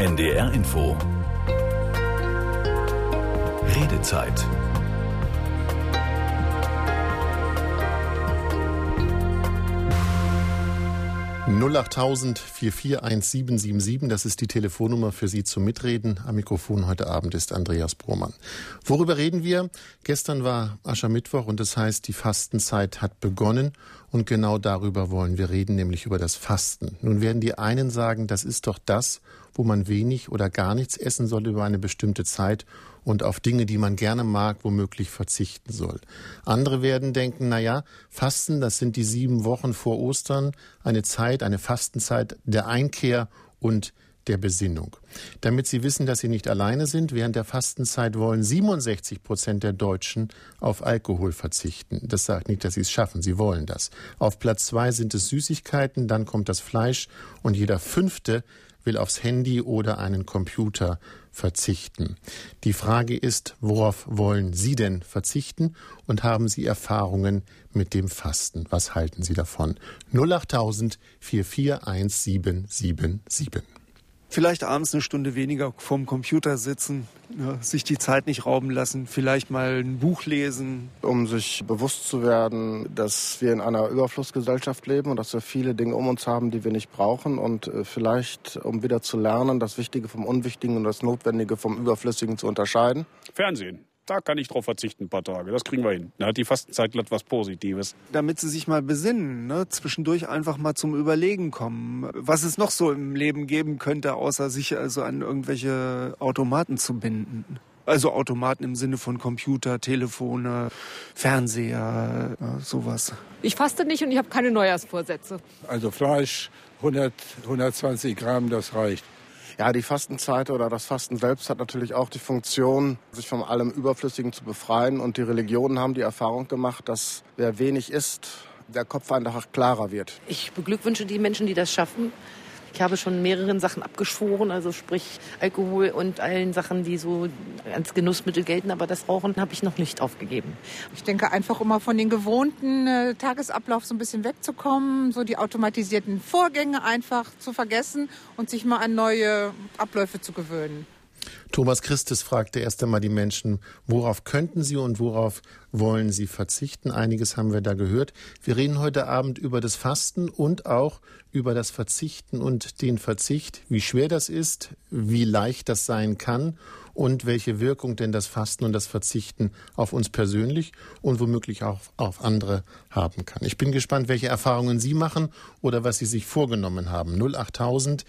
NDR Info. Redezeit. (08000 441777), das ist die Telefonnummer für Sie zum Mitreden. Am Mikrofon heute Abend ist Andreas Brohmann. Worüber reden wir? Gestern war Aschermittwoch und das heißt, die Fastenzeit hat begonnen. Und genau darüber wollen wir reden, nämlich über das Fasten. Nun werden die einen sagen, das ist doch das, wo man wenig oder gar nichts essen soll über eine bestimmte Zeit und auf Dinge, die man gerne mag, womöglich verzichten soll. Andere werden denken, naja, Fasten, das sind die 7 Wochen vor Ostern, eine Zeit, eine Fastenzeit der Einkehr und der Besinnung. Damit Sie wissen, dass Sie nicht alleine sind, während der Fastenzeit wollen 67% der Deutschen auf Alkohol verzichten. Das sagt nicht, dass Sie es schaffen, sie wollen das. Auf Platz 2 sind es Süßigkeiten, dann kommt das Fleisch und jeder 5. will aufs Handy oder einen Computer verzichten. Die Frage ist, worauf wollen Sie denn verzichten und haben Sie Erfahrungen mit dem Fasten? Was halten Sie davon? 08000 441777. Vielleicht abends eine Stunde weniger vorm Computer sitzen, sich die Zeit nicht rauben lassen, vielleicht mal ein Buch lesen. Um sich bewusst zu werden, dass wir in einer Überflussgesellschaft leben und dass wir viele Dinge um uns haben, die wir nicht brauchen. Und vielleicht, um wieder zu lernen, das Wichtige vom Unwichtigen und das Notwendige vom Überflüssigen zu unterscheiden. Fernsehen. Da kann ich drauf verzichten, ein paar Tage. Das kriegen wir hin. Da hat die Fastenzeit glatt was Positives. Damit sie sich mal besinnen, zwischendurch einfach mal zum Überlegen kommen, was es noch so im Leben geben könnte, außer sich also an irgendwelche Automaten zu binden. Also Automaten im Sinne von Computer, Telefone, Fernseher, sowas. Ich faste nicht und ich habe keine Neujahrsvorsätze. Also Fleisch, 120 Gramm, das reicht. Ja, die Fastenzeit oder das Fasten selbst hat natürlich auch die Funktion, sich von allem Überflüssigen zu befreien. Und die Religionen haben die Erfahrung gemacht, dass wer wenig isst, der Kopf einfach klarer wird. Ich beglückwünsche die Menschen, die das schaffen. Ich habe schon mehreren Sachen abgeschworen, also sprich Alkohol und allen Sachen, die so als Genussmittel gelten. Aber das Rauchen habe ich noch nicht aufgegeben. Ich denke einfach, um mal von den gewohnten Tagesablauf so ein bisschen wegzukommen, so die automatisierten Vorgänge einfach zu vergessen und sich mal an neue Abläufe zu gewöhnen. Thomas Christus fragte erst einmal die Menschen, worauf könnten sie und worauf wollen sie verzichten? Einiges haben wir da gehört. Wir reden heute Abend über das Fasten und auch über das Verzichten und den Verzicht, wie schwer das ist, wie leicht das sein kann und welche Wirkung denn das Fasten und das Verzichten auf uns persönlich und womöglich auch auf andere haben kann. Ich bin gespannt, welche Erfahrungen Sie machen oder was Sie sich vorgenommen haben. 08000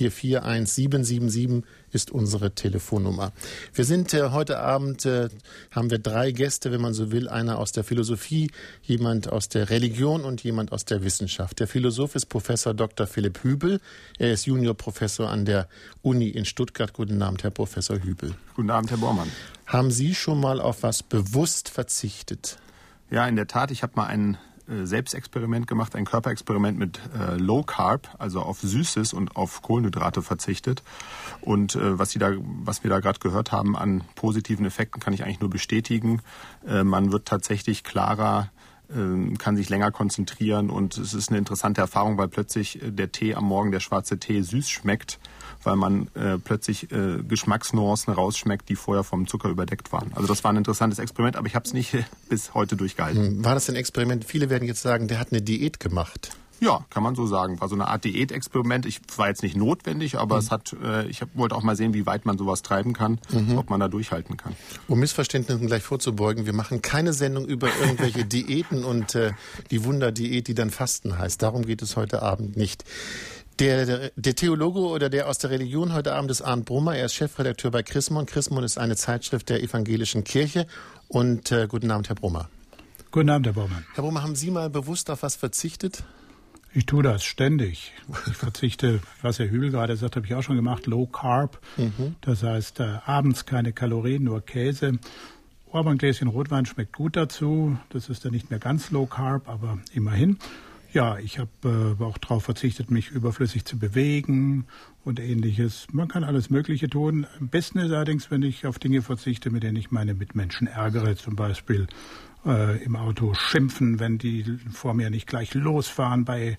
441777 ist unsere Telefonnummer. Wir sind heute Abend, haben wir 3 Gäste, wenn man so will, einer aus der Philosophie, jemand aus der Religion und jemand aus der Wissenschaft. Der Philosoph ist Professor Dr. Philipp Hübel. Er ist Juniorprofessor an der Uni in Stuttgart. Guten Abend, Herr Professor Hübel. Guten Abend, Herr Bormann. Haben Sie schon mal auf was bewusst verzichtet? Ja, in der Tat. Ich habe mal ein Selbstexperiment gemacht, ein Körperexperiment mit Low Carb, also auf Süßes und auf Kohlenhydrate verzichtet. Und was wir da gerade gehört haben an positiven Effekten, kann ich eigentlich nur bestätigen. Man wird tatsächlich klarer, kann sich länger konzentrieren und es ist eine interessante Erfahrung, weil plötzlich der Tee am Morgen, der schwarze Tee, süß schmeckt, weil man plötzlich Geschmacksnuancen rausschmeckt, die vorher vom Zucker überdeckt waren. Also das war ein interessantes Experiment, aber ich habe es nicht bis heute durchgehalten. War das ein Experiment? Viele werden jetzt sagen, der hat eine Diät gemacht. Ja, kann man so sagen. War so eine Art Diätexperiment. War jetzt nicht notwendig, aber ich wollte auch mal sehen, wie weit man sowas treiben kann, ob man da durchhalten kann. Um Missverständnissen gleich vorzubeugen, wir machen keine Sendung über irgendwelche Diäten und die Wunderdiät, die dann Fasten heißt. Darum geht es heute Abend nicht. Der Theologe oder der aus der Religion heute Abend ist Arndt Brummer. Er ist Chefredakteur bei Chrismon. Chrismon ist eine Zeitschrift der evangelischen Kirche. Und guten Abend, Herr Brummer. Guten Abend, Herr Bormann. Herr Brummer, haben Sie mal bewusst auf was verzichtet? Ich tue das ständig. Ich verzichte, was Herr Hübel gerade sagt, habe ich auch schon gemacht, Low Carb. Das heißt, abends keine Kalorien, nur Käse. Aber ein Gläschen Rotwein schmeckt gut dazu. Das ist dann nicht mehr ganz Low Carb, aber immerhin. Ja, ich habe auch darauf verzichtet, mich überflüssig zu bewegen und Ähnliches. Man kann alles Mögliche tun. Am besten ist allerdings, wenn ich auf Dinge verzichte, mit denen ich meine Mitmenschen ärgere. Zum Beispiel im Auto schimpfen, wenn die vor mir nicht gleich losfahren bei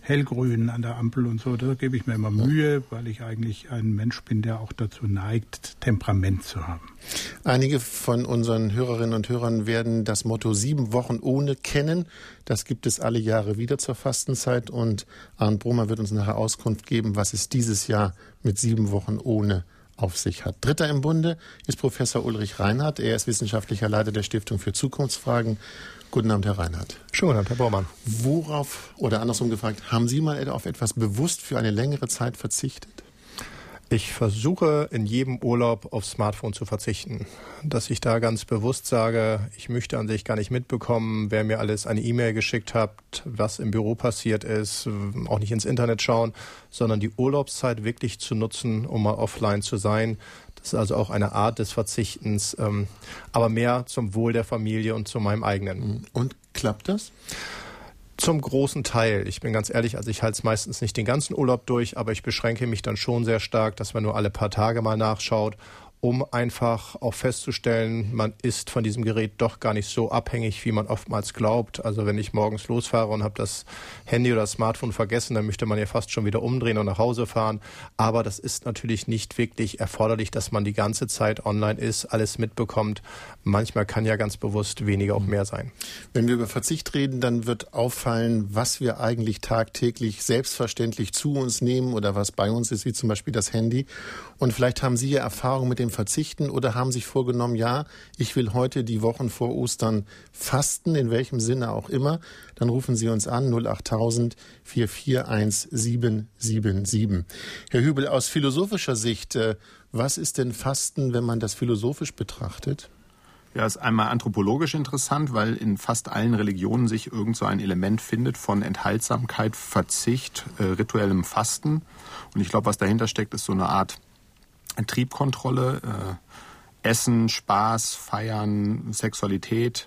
hellgrün an der Ampel und so. Da gebe ich mir immer Mühe, weil ich eigentlich ein Mensch bin, der auch dazu neigt, Temperament zu haben. Einige von unseren Hörerinnen und Hörern werden das Motto 7 Wochen ohne kennen. Das gibt es alle Jahre wieder zur Fastenzeit und Arndt Bromer wird uns nachher Auskunft geben, was es dieses Jahr mit 7 Wochen ohne auf sich hat. Dritter im Bunde ist Professor Ulrich Reinhardt. Er ist wissenschaftlicher Leiter der Stiftung für Zukunftsfragen. Guten Abend, Herr Reinhardt. Schönen guten Abend, Herr Bormann. Worauf, oder andersrum gefragt, haben Sie mal auf etwas bewusst für eine längere Zeit verzichtet? Ich versuche in jedem Urlaub aufs Smartphone zu verzichten. Dass ich da ganz bewusst sage, ich möchte an sich gar nicht mitbekommen, wer mir alles eine E-Mail geschickt hat, was im Büro passiert ist, auch nicht ins Internet schauen, sondern die Urlaubszeit wirklich zu nutzen, um mal offline zu sein. Das ist also auch eine Art des Verzichtens, aber mehr zum Wohl der Familie und zu meinem eigenen. Und klappt das? Zum großen Teil. Ich bin ganz ehrlich, also ich halte es meistens nicht den ganzen Urlaub durch, aber ich beschränke mich dann schon sehr stark, dass man nur alle paar Tage mal nachschaut, um einfach auch festzustellen, man ist von diesem Gerät doch gar nicht so abhängig, wie man oftmals glaubt. Also wenn ich morgens losfahre und habe das Handy oder das Smartphone vergessen, dann möchte man ja fast schon wieder umdrehen und nach Hause fahren. Aber das ist natürlich nicht wirklich erforderlich, dass man die ganze Zeit online ist, alles mitbekommt. Manchmal kann ja ganz bewusst weniger auch mehr sein. Wenn wir über Verzicht reden, dann wird auffallen, was wir eigentlich tagtäglich selbstverständlich zu uns nehmen oder was bei uns ist, wie zum Beispiel das Handy. Und vielleicht haben Sie ja Erfahrung mit dem Verzichten oder haben sich vorgenommen, ja, ich will heute die Wochen vor Ostern fasten, in welchem Sinne auch immer. Dann rufen Sie uns an, 08000 441 777. Herr Hübel, aus philosophischer Sicht, was ist denn Fasten, wenn man das philosophisch betrachtet? Ja, ist einmal anthropologisch interessant, weil in fast allen Religionen sich irgend so ein Element findet von Enthaltsamkeit, Verzicht, rituellem Fasten. Und ich glaube, was dahinter steckt, ist so eine Art Triebkontrolle, Essen, Spaß, Feiern, Sexualität,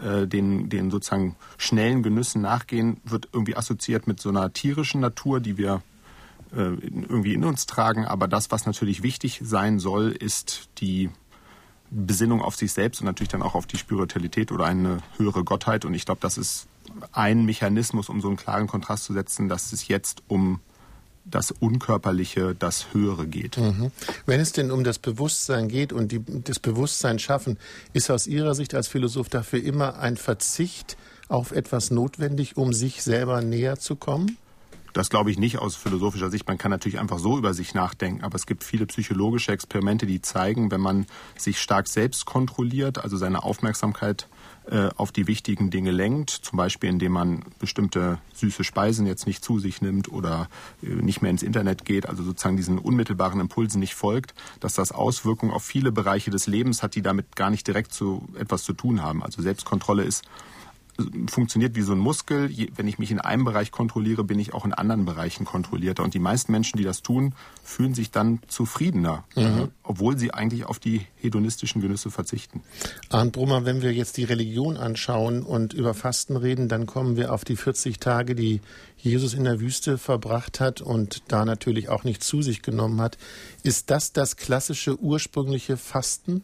den sozusagen schnellen Genüssen nachgehen, wird irgendwie assoziiert mit so einer tierischen Natur, die wir irgendwie in uns tragen. Aber das, was natürlich wichtig sein soll, ist die Besinnung auf sich selbst und natürlich dann auch auf die Spiritualität oder eine höhere Gottheit. Und ich glaube, das ist ein Mechanismus, um so einen klaren Kontrast zu setzen, dass es jetzt um das Unkörperliche, das Höhere geht. Wenn es denn um das Bewusstsein geht und das Bewusstsein schaffen, ist aus Ihrer Sicht als Philosoph dafür immer ein Verzicht auf etwas notwendig, um sich selber näher zu kommen? Das glaube ich nicht aus philosophischer Sicht. Man kann natürlich einfach so über sich nachdenken, aber es gibt viele psychologische Experimente, die zeigen, wenn man sich stark selbst kontrolliert, also seine Aufmerksamkeit auf die wichtigen Dinge lenkt, zum Beispiel indem man bestimmte süße Speisen jetzt nicht zu sich nimmt oder nicht mehr ins Internet geht, also sozusagen diesen unmittelbaren Impulsen nicht folgt, dass das Auswirkungen auf viele Bereiche des Lebens hat, die damit gar nicht direkt so etwas zu tun haben. Also Selbstkontrolle funktioniert wie so ein Muskel. Wenn ich mich in einem Bereich kontrolliere, bin ich auch in anderen Bereichen kontrollierter. Und die meisten Menschen, die das tun, fühlen sich dann zufriedener, obwohl sie eigentlich auf die hedonistischen Genüsse verzichten. Arndt Bromer, wenn wir jetzt die Religion anschauen und über Fasten reden, dann kommen wir auf die 40 Tage, die Jesus in der Wüste verbracht hat und da natürlich auch nicht zu sich genommen hat. Ist das das klassische ursprüngliche Fasten?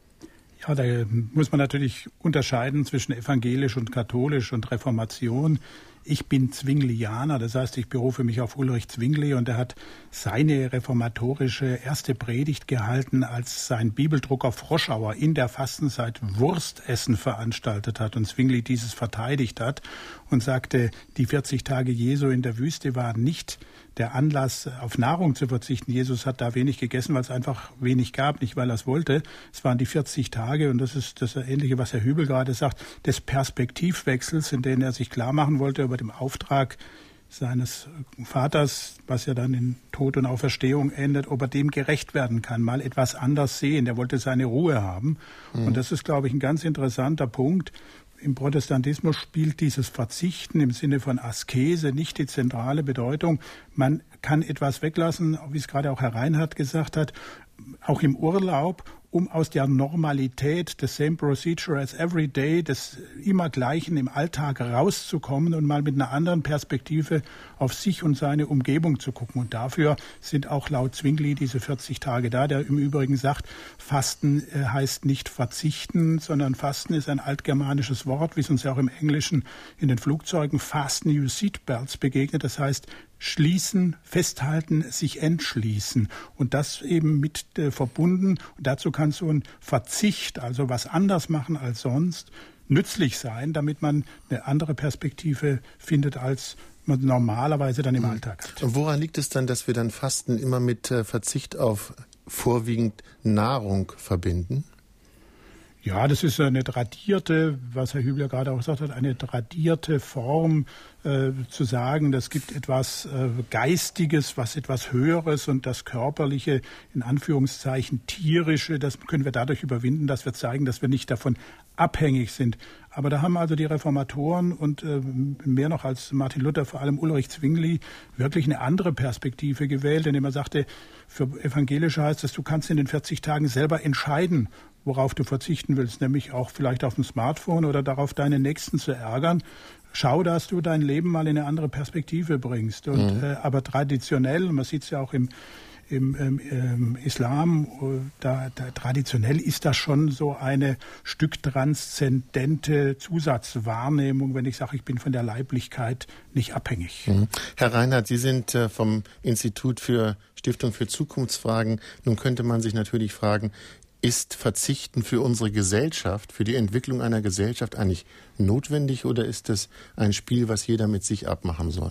Ja, da muss man natürlich unterscheiden zwischen evangelisch und katholisch und Reformation. Ich bin Zwinglianer, das heißt, ich berufe mich auf Ulrich Zwingli und er hat seine reformatorische erste Predigt gehalten, als sein Bibeldrucker Froschauer in der Fastenzeit Wurstessen veranstaltet hat und Zwingli dieses verteidigt hat und sagte, die 40 Tage Jesu in der Wüste waren nicht der Anlass, auf Nahrung zu verzichten. Jesus hat da wenig gegessen, weil es einfach wenig gab, nicht weil er es wollte. Es waren die 40 Tage und das ist das Ähnliche, was Herr Hübel gerade sagt, des Perspektivwechsels, in dem er sich klar machen wollte über den Auftrag seines Vaters, was ja dann in Tod und Auferstehung endet, ob er dem gerecht werden kann, mal etwas anders sehen. Er wollte seine Ruhe haben. Und das ist, glaube ich, ein ganz interessanter Punkt. Im Protestantismus spielt dieses Verzichten im Sinne von Askese nicht die zentrale Bedeutung. Man kann etwas weglassen, wie es gerade auch Herr Reinhardt gesagt hat, auch im Urlaub, um aus der Normalität, the same procedure as every day, des immer Gleichen im Alltag rauszukommen und mal mit einer anderen Perspektive auf sich und seine Umgebung zu gucken. Und dafür sind auch laut Zwingli diese 40 Tage da, der im Übrigen sagt, Fasten heißt nicht verzichten, sondern Fasten ist ein altgermanisches Wort, wie es uns ja auch im Englischen in den Flugzeugen Fasten Your Seatbelts begegnet. Das heißt, schließen, festhalten, sich entschließen. Und das eben mit verbunden. Und dazu kann so ein Verzicht, also was anders machen als sonst, nützlich sein, damit man eine andere Perspektive findet, als man normalerweise dann im Alltag hat. Und woran liegt es dann, dass wir dann Fasten immer mit Verzicht auf vorwiegend Nahrung verbinden? Ja, das ist eine tradierte, was Herr Hübler gerade auch gesagt hat, eine tradierte Form zu sagen, das gibt etwas Geistiges, was etwas Höheres und das Körperliche, in Anführungszeichen tierische, das können wir dadurch überwinden, dass wir zeigen, dass wir nicht davon abhängig sind. Aber da haben also die Reformatoren und mehr noch als Martin Luther, vor allem Ulrich Zwingli, wirklich eine andere Perspektive gewählt, indem er sagte, für Evangelische heißt das, du kannst in den 40 Tagen selber entscheiden, worauf du verzichten willst, nämlich auch vielleicht auf dem Smartphone oder darauf, deine Nächsten zu ärgern. Schau, dass du dein Leben mal in eine andere Perspektive bringst. Und, aber traditionell, man sieht es ja auch im Islam, traditionell ist das schon so eine Stück transzendente Zusatzwahrnehmung, wenn ich sage, ich bin von der Leiblichkeit nicht abhängig. Herr Reinhardt, Sie sind vom Institut für Stiftung für Zukunftsfragen. Nun könnte man sich natürlich fragen, ist Verzichten für unsere Gesellschaft, für die Entwicklung einer Gesellschaft eigentlich notwendig oder ist es ein Spiel, was jeder mit sich abmachen soll?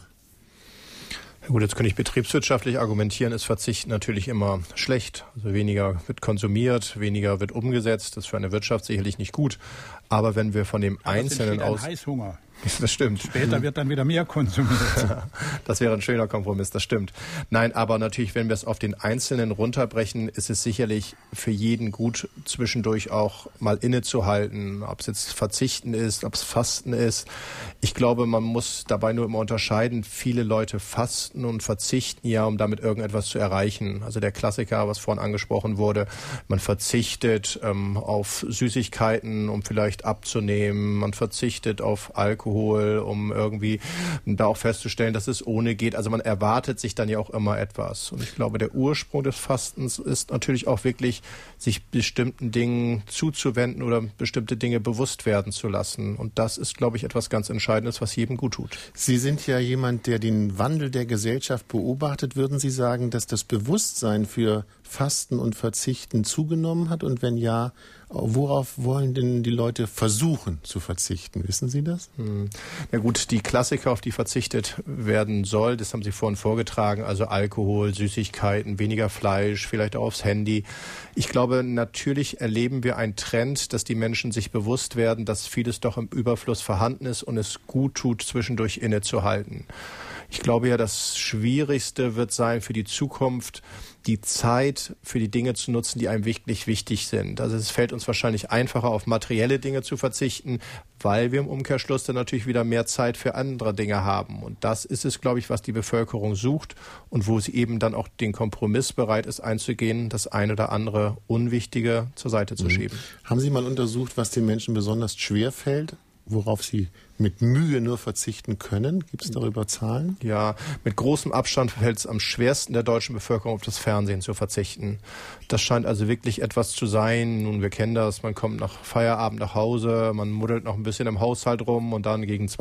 Ja gut, jetzt könnte ich betriebswirtschaftlich argumentieren, ist Verzicht natürlich immer schlecht. Also weniger wird konsumiert, weniger wird umgesetzt. Das ist für eine Wirtschaft sicherlich nicht gut. Aber wenn wir von dem Einzelnen aus... Heißhunger. Das stimmt. Später wird dann wieder mehr konsumiert. Das wäre ein schöner Kompromiss, das stimmt. Nein, aber natürlich, wenn wir es auf den Einzelnen runterbrechen, ist es sicherlich für jeden gut, zwischendurch auch mal innezuhalten, ob es jetzt Verzichten ist, ob es Fasten ist. Ich glaube, man muss dabei nur immer unterscheiden. Viele Leute fasten und verzichten ja, um damit irgendetwas zu erreichen. Also der Klassiker, was vorhin angesprochen wurde, man verzichtet auf Süßigkeiten, um vielleicht abzunehmen. Man verzichtet auf Alkohol, um irgendwie da auch festzustellen, dass es ohne geht. Also man erwartet sich dann ja auch immer etwas. Und ich glaube, der Ursprung des Fastens ist natürlich auch wirklich, sich bestimmten Dingen zuzuwenden oder bestimmte Dinge bewusst werden zu lassen. Und das ist, glaube ich, etwas ganz Entscheidendes, was jedem gut tut. Sie sind ja jemand, der den Wandel der Gesellschaft beobachtet. Würden Sie sagen, dass das Bewusstsein für Fasten und Verzichten zugenommen hat? Und wenn ja, worauf wollen denn die Leute versuchen zu verzichten? Wissen Sie das? Na gut, die Klassiker, auf die verzichtet werden soll, das haben Sie vorhin vorgetragen, also Alkohol, Süßigkeiten, weniger Fleisch, vielleicht auch aufs Handy. Ich glaube, natürlich erleben wir einen Trend, dass die Menschen sich bewusst werden, dass vieles doch im Überfluss vorhanden ist und es gut tut, zwischendurch innezuhalten. Ich glaube ja, das Schwierigste wird sein für die Zukunft, die Zeit für die Dinge zu nutzen, die einem wirklich wichtig sind. Also es fällt uns wahrscheinlich einfacher, auf materielle Dinge zu verzichten, weil wir im Umkehrschluss dann natürlich wieder mehr Zeit für andere Dinge haben. Und das ist es, glaube ich, was die Bevölkerung sucht und wo sie eben dann auch den Kompromiss bereit ist einzugehen, das eine oder andere Unwichtige zur Seite zu schieben. Haben Sie mal untersucht, was den Menschen besonders schwer fällt, worauf sie mit Mühe nur verzichten können? Gibt es darüber Zahlen? Ja, mit großem Abstand fällt es am schwersten der deutschen Bevölkerung, auf das Fernsehen zu verzichten. Das scheint also wirklich etwas zu sein. Nun, wir kennen das, man kommt nach Feierabend nach Hause, man muddelt noch ein bisschen im Haushalt rum und dann gegen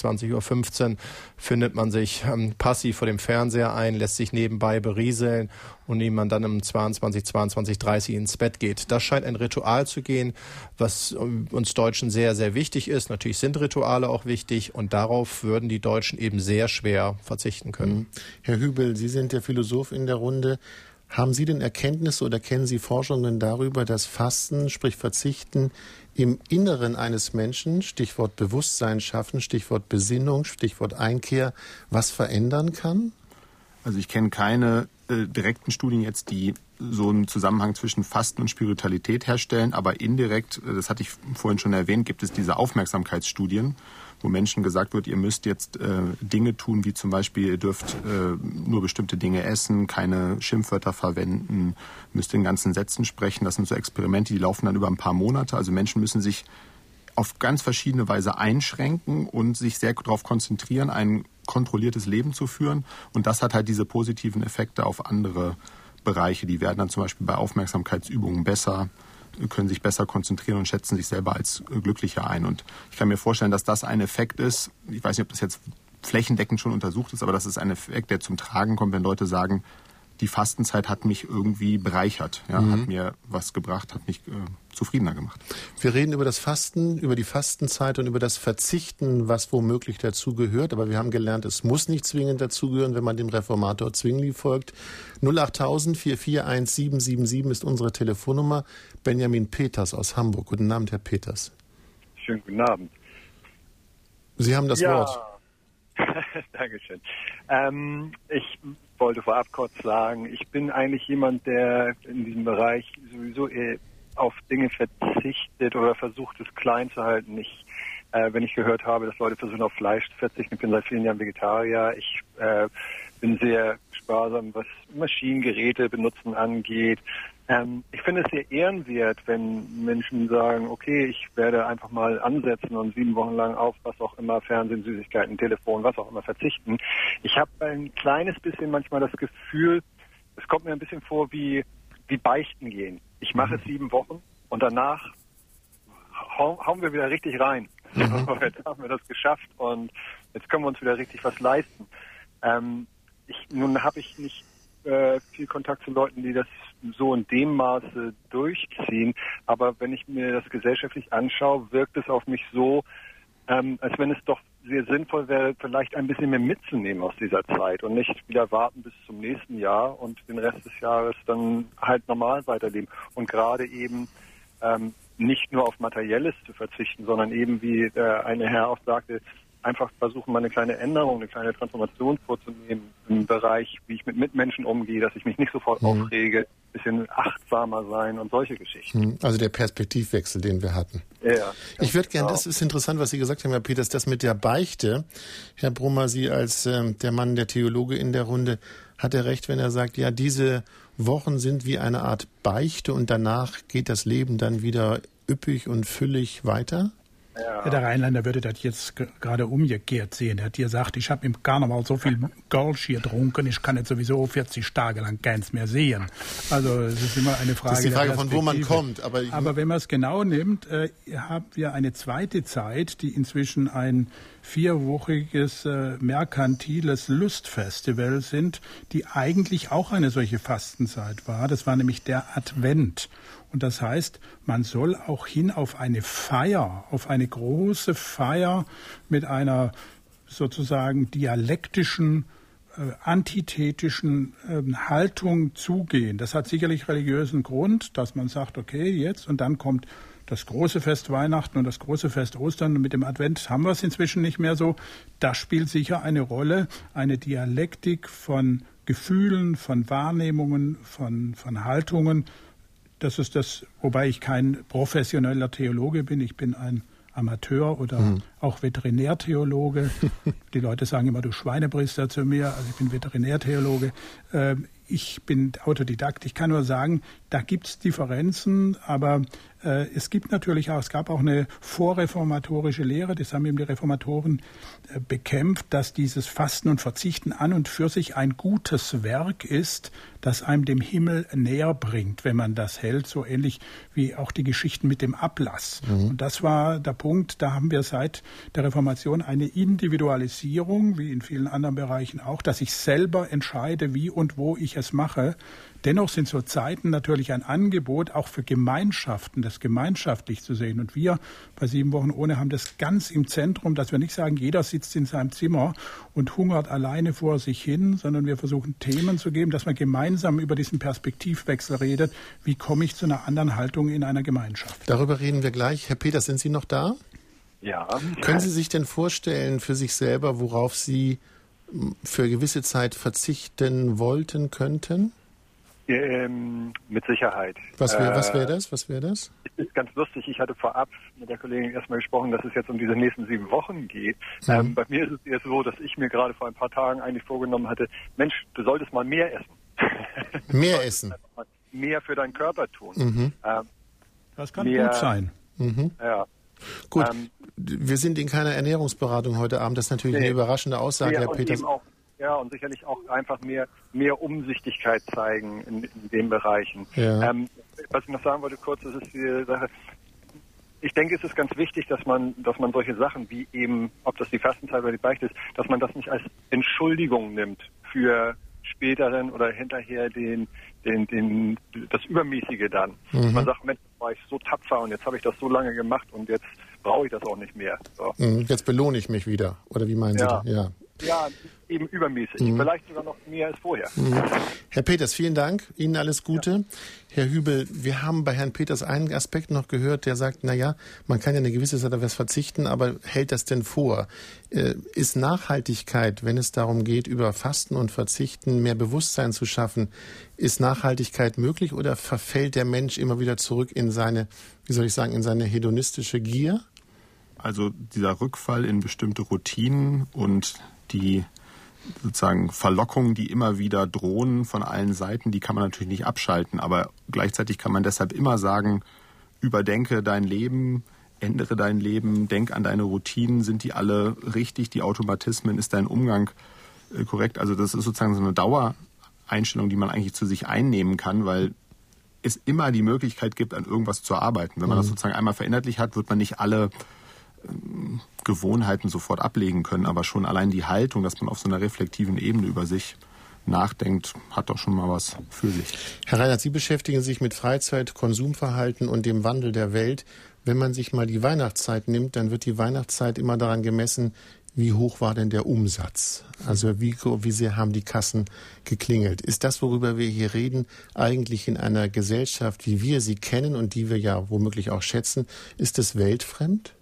20:15 Uhr findet man sich passiv vor dem Fernseher ein, lässt sich nebenbei berieseln und ehe man dann um 22:30 Uhr ins Bett geht. Das scheint ein Ritual zu gehen, was uns Deutschen sehr, sehr wichtig ist. Natürlich sind Rituale auch wichtig und darauf würden die Deutschen eben sehr schwer verzichten können. Herr Hübel, Sie sind der Philosoph in der Runde. Haben Sie denn Erkenntnisse oder kennen Sie Forschungen darüber, dass Fasten, sprich Verzichten, im Inneren eines Menschen, Stichwort Bewusstsein schaffen, Stichwort Besinnung, Stichwort Einkehr, was verändern kann? Also ich kenne keine direkten Studien jetzt, die so einen Zusammenhang zwischen Fasten und Spiritualität herstellen, aber indirekt, das hatte ich vorhin schon erwähnt, gibt es diese Aufmerksamkeitsstudien, wo Menschen gesagt wird, ihr müsst jetzt Dinge tun, wie zum Beispiel, ihr dürft nur bestimmte Dinge essen, keine Schimpfwörter verwenden, müsst in ganzen Sätzen sprechen. Das sind so Experimente, die laufen dann über ein paar Monate. Also Menschen müssen sich auf ganz verschiedene Weise einschränken und sich sehr darauf konzentrieren, ein kontrolliertes Leben zu führen. Und das hat halt diese positiven Effekte auf andere Bereiche. Die werden dann zum Beispiel bei Aufmerksamkeitsübungen besser, können sich besser konzentrieren und schätzen sich selber als glücklicher ein. Und ich kann mir vorstellen, dass das ein Effekt ist, ich weiß nicht, ob das jetzt flächendeckend schon untersucht ist, aber das ist ein Effekt, der zum Tragen kommt, wenn Leute sagen, die Fastenzeit hat mich irgendwie bereichert, ja, hat mir was gebracht, hat mich zufriedener gemacht. Wir reden über das Fasten, über die Fastenzeit und über das Verzichten, was womöglich dazugehört. Aber wir haben gelernt, es muss nicht zwingend dazugehören, wenn man dem Reformator Zwingli folgt. 08000 441 777 ist unsere Telefonnummer. Benjamin Peters aus Hamburg. Guten Abend, Herr Peters. Schönen guten Abend. Sie haben das Wort. Dankeschön. Ich wollte vorab kurz sagen, ich bin eigentlich jemand, der in diesem Bereich sowieso auf Dinge verzichtet oder versucht, es klein zu halten. Wenn ich gehört habe, dass Leute versuchen, auf Fleisch zu verzichten, ich bin seit vielen Jahren Vegetarier. Ich bin sehr sparsam, was Maschinengeräte benutzen angeht. Ich finde es sehr ehrenwert, wenn Menschen sagen, okay, ich werde einfach mal ansetzen und 7 Wochen lang auf was auch immer, Fernsehen, Süßigkeiten, Telefon, was auch immer verzichten. Ich habe ein kleines bisschen manchmal das Gefühl, es kommt mir ein bisschen vor wie Beichten gehen. Ich mache es 7 Wochen und danach hauen wir wieder richtig rein. Jetzt haben wir das geschafft und jetzt können wir uns wieder richtig was leisten. Nun habe ich nicht viel Kontakt zu Leuten, die das so in dem Maße durchziehen. Aber wenn ich mir das gesellschaftlich anschaue, wirkt es auf mich so, als wenn es doch sehr sinnvoll wäre, vielleicht ein bisschen mehr mitzunehmen aus dieser Zeit und nicht wieder warten bis zum nächsten Jahr und den Rest des Jahres dann halt normal weiterleben. Und gerade eben nicht nur auf Materielles zu verzichten, sondern eben, wie der eine Herr auch sagte, einfach versuchen, mal eine kleine Änderung, eine kleine Transformation vorzunehmen im Bereich, wie ich mit Mitmenschen umgehe, dass ich mich nicht sofort aufrege, ein bisschen achtsamer sein und solche Geschichten. Also der Perspektivwechsel, den wir hatten. Ja. Ich würde gerne, das ist interessant, was Sie gesagt haben, Herr Peters, das mit der Beichte. Herr Brummer, Sie als der Mann, der Theologe in der Runde, hat er recht, wenn er sagt, ja, diese Wochen sind wie eine Art Beichte und danach geht das Leben dann wieder üppig und füllig weiter? Ja, der Rheinländer würde das jetzt gerade umgekehrt sehen. Er hat gesagt, ich habe im Karneval so viel Kölsch getrunken, ich kann jetzt sowieso 40 Tage lang keins mehr sehen. Also es ist immer eine Frage. Das ist die Frage, von wo man kommt. Aber wenn man es genau nimmt, haben wir eine zweite Zeit, die inzwischen ein 4-wöchiges merkantiles Lustfestival sind, die eigentlich auch eine solche Fastenzeit war. Das war nämlich der Advent. Und das heißt, man soll auch hin auf eine Feier, auf eine große Feier mit einer sozusagen dialektischen, antithetischen Haltung zugehen. Das hat sicherlich religiösen Grund, dass man sagt, okay, jetzt und dann kommt das große Fest Weihnachten und das große Fest Ostern. Und mit dem Advent haben wir es inzwischen nicht mehr so. Das spielt sicher eine Rolle, eine Dialektik von Gefühlen, von Wahrnehmungen, von Haltungen. Das ist das, wobei ich kein professioneller Theologe bin. Ich bin ein Amateur oder auch Veterinärtheologe. Die Leute sagen immer, du Schweinepriester zu mir. Also ich bin Veterinärtheologe. Ich bin Autodidakt. Ich kann nur sagen, da gibt es Differenzen, aber es gab auch eine vorreformatorische Lehre, das haben eben die Reformatoren bekämpft, dass dieses Fasten und Verzichten an und für sich ein gutes Werk ist, das einem dem Himmel näher bringt, wenn man das hält, so ähnlich wie auch die Geschichten mit dem Ablass. Und das war der Punkt, da haben wir seit der Reformation eine Individualisierung, wie in vielen anderen Bereichen auch, dass ich selber entscheide, wie und wo ich es mache. Dennoch sind so Zeiten natürlich ein Angebot, auch für Gemeinschaften, das gemeinschaftlich zu sehen. Und wir bei 7 Wochen ohne haben das ganz im Zentrum, dass wir nicht sagen, jeder sitzt in seinem Zimmer und hungert alleine vor sich hin, sondern wir versuchen Themen zu geben, dass man gemeinsam über diesen Perspektivwechsel redet. Wie komme ich zu einer anderen Haltung in einer Gemeinschaft? Darüber reden wir gleich. Herr Peters, sind Sie noch da? Ja. Können Sie sich denn vorstellen für sich selber, worauf Sie für gewisse Zeit verzichten wollten, könnten? Mit Sicherheit. Was wäre das? Was wäre das? Ist ganz lustig. Ich hatte vorab mit der Kollegin erstmal gesprochen, dass es jetzt um diese nächsten 7 Wochen geht. Bei mir ist es eher so, dass ich mir gerade vor ein paar Tagen eigentlich vorgenommen hatte, Mensch, du solltest mal mehr essen. Mehr essen? Mehr für deinen Körper tun. Das kann gut sein. Ja. Gut, wir sind in keiner Ernährungsberatung heute Abend. Das ist natürlich eine überraschende Aussage, Herr Peters. Ja, und sicherlich auch einfach mehr Umsichtigkeit zeigen in den Bereichen. Ja. Was ich noch sagen wollte kurz, das ist die Sache. Ich denke, es ist ganz wichtig, dass man solche Sachen wie eben, ob das die Fastenzeit oder die Beichte ist, dass man das nicht als Entschuldigung nimmt für späteren oder hinterher das Übermäßige dann. Man sagt, Mensch, war ich so tapfer und jetzt habe ich das so lange gemacht und jetzt brauche ich das auch nicht mehr. So. Jetzt belohne ich mich wieder. Oder wie meinen Sie das? Ja. Ja, eben übermäßig. Vielleicht sogar noch mehr als vorher. Herr Peters, vielen Dank. Ihnen alles Gute. Ja. Herr Hübel, wir haben bei Herrn Peters einen Aspekt noch gehört, der sagt, man kann ja eine gewisse Zeit auf was verzichten, aber hält das denn vor? Ist Nachhaltigkeit, wenn es darum geht, über Fasten und Verzichten mehr Bewusstsein zu schaffen, ist Nachhaltigkeit möglich oder verfällt der Mensch immer wieder zurück in seine, in seine hedonistische Gier? Also dieser Rückfall in bestimmte Routinen und die sozusagen Verlockungen, die immer wieder drohen von allen Seiten, die kann man natürlich nicht abschalten. Aber gleichzeitig kann man deshalb immer sagen, überdenke dein Leben, ändere dein Leben, denk an deine Routinen, sind die alle richtig, die Automatismen, ist dein Umgang korrekt? Also das ist sozusagen so eine Dauereinstellung, die man eigentlich zu sich einnehmen kann, weil es immer die Möglichkeit gibt, an irgendwas zu arbeiten. Wenn man das sozusagen einmal verinnerlicht hat, wird man nicht alle Gewohnheiten sofort ablegen können, aber schon allein die Haltung, dass man auf so einer reflektiven Ebene über sich nachdenkt, hat doch schon mal was für sich. Herr Reinhardt, Sie beschäftigen sich mit Freizeit, Konsumverhalten und dem Wandel der Welt. Wenn man sich mal die Weihnachtszeit nimmt, dann wird die Weihnachtszeit immer daran gemessen, wie hoch war denn der Umsatz? Also wie sehr haben die Kassen geklingelt? Ist das, worüber wir hier reden, eigentlich in einer Gesellschaft, wie wir sie kennen und die wir ja womöglich auch schätzen, ist es weltfremd?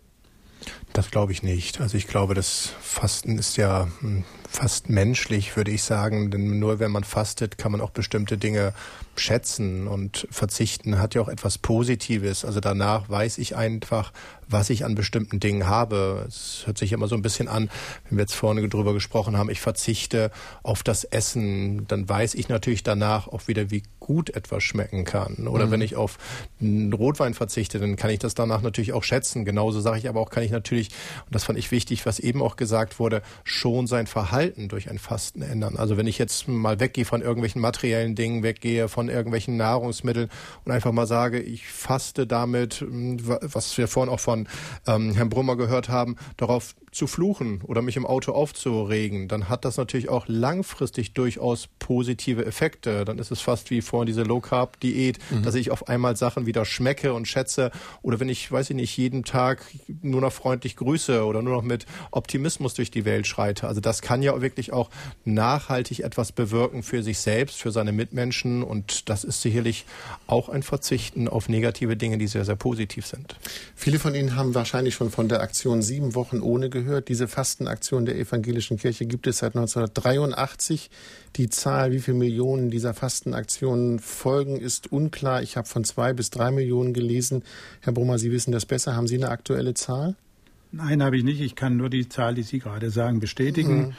Das glaube ich nicht. Also ich glaube, das Fasten ist ja fast menschlich, würde ich sagen. Denn nur wenn man fastet, kann man auch bestimmte Dinge schätzen. Und verzichten hat ja auch etwas Positives. Also danach weiß ich einfach, was ich an bestimmten Dingen habe. Es hört sich immer so ein bisschen an, wenn wir jetzt vorne drüber gesprochen haben, ich verzichte auf das Essen, dann weiß ich natürlich danach auch wieder, wie gut etwas schmecken kann. Oder wenn ich auf einen Rotwein verzichte, dann kann ich das danach natürlich auch schätzen. Genauso sage ich aber auch, kann ich natürlich, und das fand ich wichtig, was eben auch gesagt wurde, schon sein Verhalten durch ein Fasten ändern. Also wenn ich jetzt mal weggehe von irgendwelchen materiellen Dingen, weggehe von irgendwelchen Nahrungsmitteln und einfach mal sage, ich faste damit, was wir vorhin auch von Herrn Brummer gehört haben, darauf zu fluchen oder mich im Auto aufzuregen, dann hat das natürlich auch langfristig durchaus positive Effekte. Dann ist es fast wie vorhin diese Low-Carb-Diät, dass ich auf einmal Sachen wieder schmecke und schätze. Oder wenn ich, jeden Tag nur noch freundlich grüße oder nur noch mit Optimismus durch die Welt schreite. Also das kann ja wirklich auch nachhaltig etwas bewirken für sich selbst, für seine Mitmenschen. Und das ist sicherlich auch ein Verzichten auf negative Dinge, die sehr, sehr positiv sind. Viele von Ihnen haben wahrscheinlich schon von der Aktion 7 Wochen ohne gehört. Diese Fastenaktion der Evangelischen Kirche gibt es seit 1983. Die Zahl, wie viele Millionen dieser Fastenaktionen folgen, ist unklar. Ich habe von 2 bis 3 Millionen gelesen. Herr Brummer, Sie wissen das besser. Haben Sie eine aktuelle Zahl? Nein, habe ich nicht. Ich kann nur die Zahl, die Sie gerade sagen, bestätigen.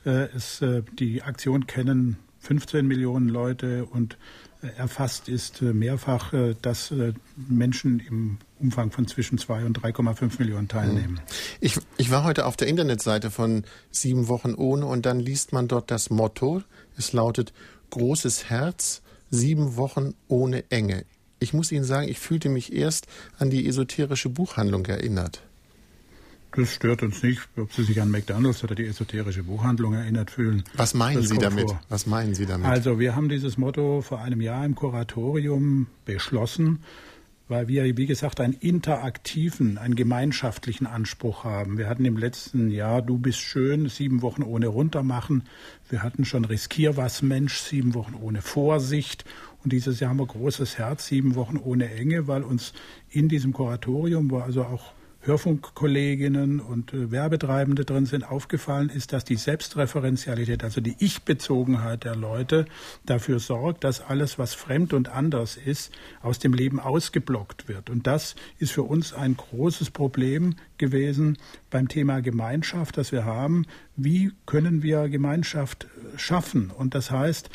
Die Aktion kennen 15 Millionen Leute und erfasst ist mehrfach, dass Menschen im Umfang von zwischen 2 und 3,5 Millionen teilnehmen. Ich war heute auf der Internetseite von 7 Wochen ohne und dann liest man dort das Motto. Es lautet großes Herz, 7 Wochen ohne Enge. Ich muss Ihnen sagen, ich fühlte mich erst an die esoterische Buchhandlung erinnert. Das stört uns nicht, ob Sie sich an McDonald's oder die esoterische Buchhandlung erinnert fühlen. Was meinen Sie damit? Also wir haben dieses Motto vor einem Jahr im Kuratorium beschlossen, weil wir, wie gesagt, einen interaktiven, einen gemeinschaftlichen Anspruch haben. Wir hatten im letzten Jahr Du bist schön, 7 Wochen ohne Runtermachen. Wir hatten schon Riskier was Mensch, 7 Wochen ohne Vorsicht. Und dieses Jahr haben wir großes Herz, 7 Wochen ohne Enge, weil uns in diesem Kuratorium, wo also auch Hörfunkkolleginnen und Werbetreibende drin sind, aufgefallen ist, dass die Selbstreferenzialität, also die Ich-Bezogenheit der Leute dafür sorgt, dass alles, was fremd und anders ist, aus dem Leben ausgeblockt wird. Und das ist für uns ein großes Problem gewesen beim Thema Gemeinschaft, das wir haben. Wie können wir Gemeinschaft schaffen? Und das heißt,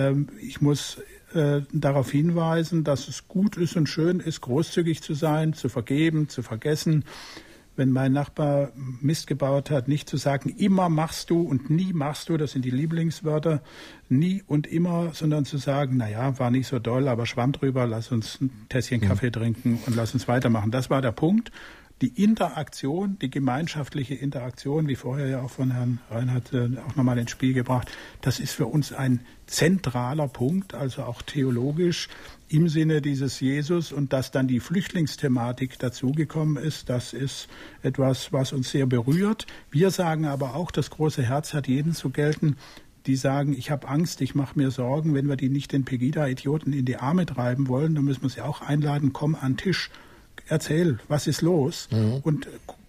ich muss darauf hinweisen, dass es gut ist und schön ist, großzügig zu sein, zu vergeben, zu vergessen. Wenn mein Nachbar Mist gebaut hat, nicht zu sagen, immer machst du und nie machst du, das sind die Lieblingswörter, nie und immer, sondern zu sagen, naja, war nicht so doll, aber schwamm drüber, lass uns ein Tässchen Kaffee trinken und lass uns weitermachen. Das war der Punkt. Die Interaktion, die gemeinschaftliche Interaktion, wie vorher ja auch von Herrn Reinhardt auch nochmal ins Spiel gebracht, das ist für uns ein zentraler Punkt, also auch theologisch im Sinne dieses Jesus. Und dass dann die Flüchtlingsthematik dazugekommen ist, das ist etwas, was uns sehr berührt. Wir sagen aber auch, das große Herz hat jeden zu gelten, die sagen, ich habe Angst, ich mache mir Sorgen. Wenn wir die nicht den Pegida-Idioten in die Arme treiben wollen, dann müssen wir sie auch einladen, komm an den Tisch. Erzähl, was ist los? Und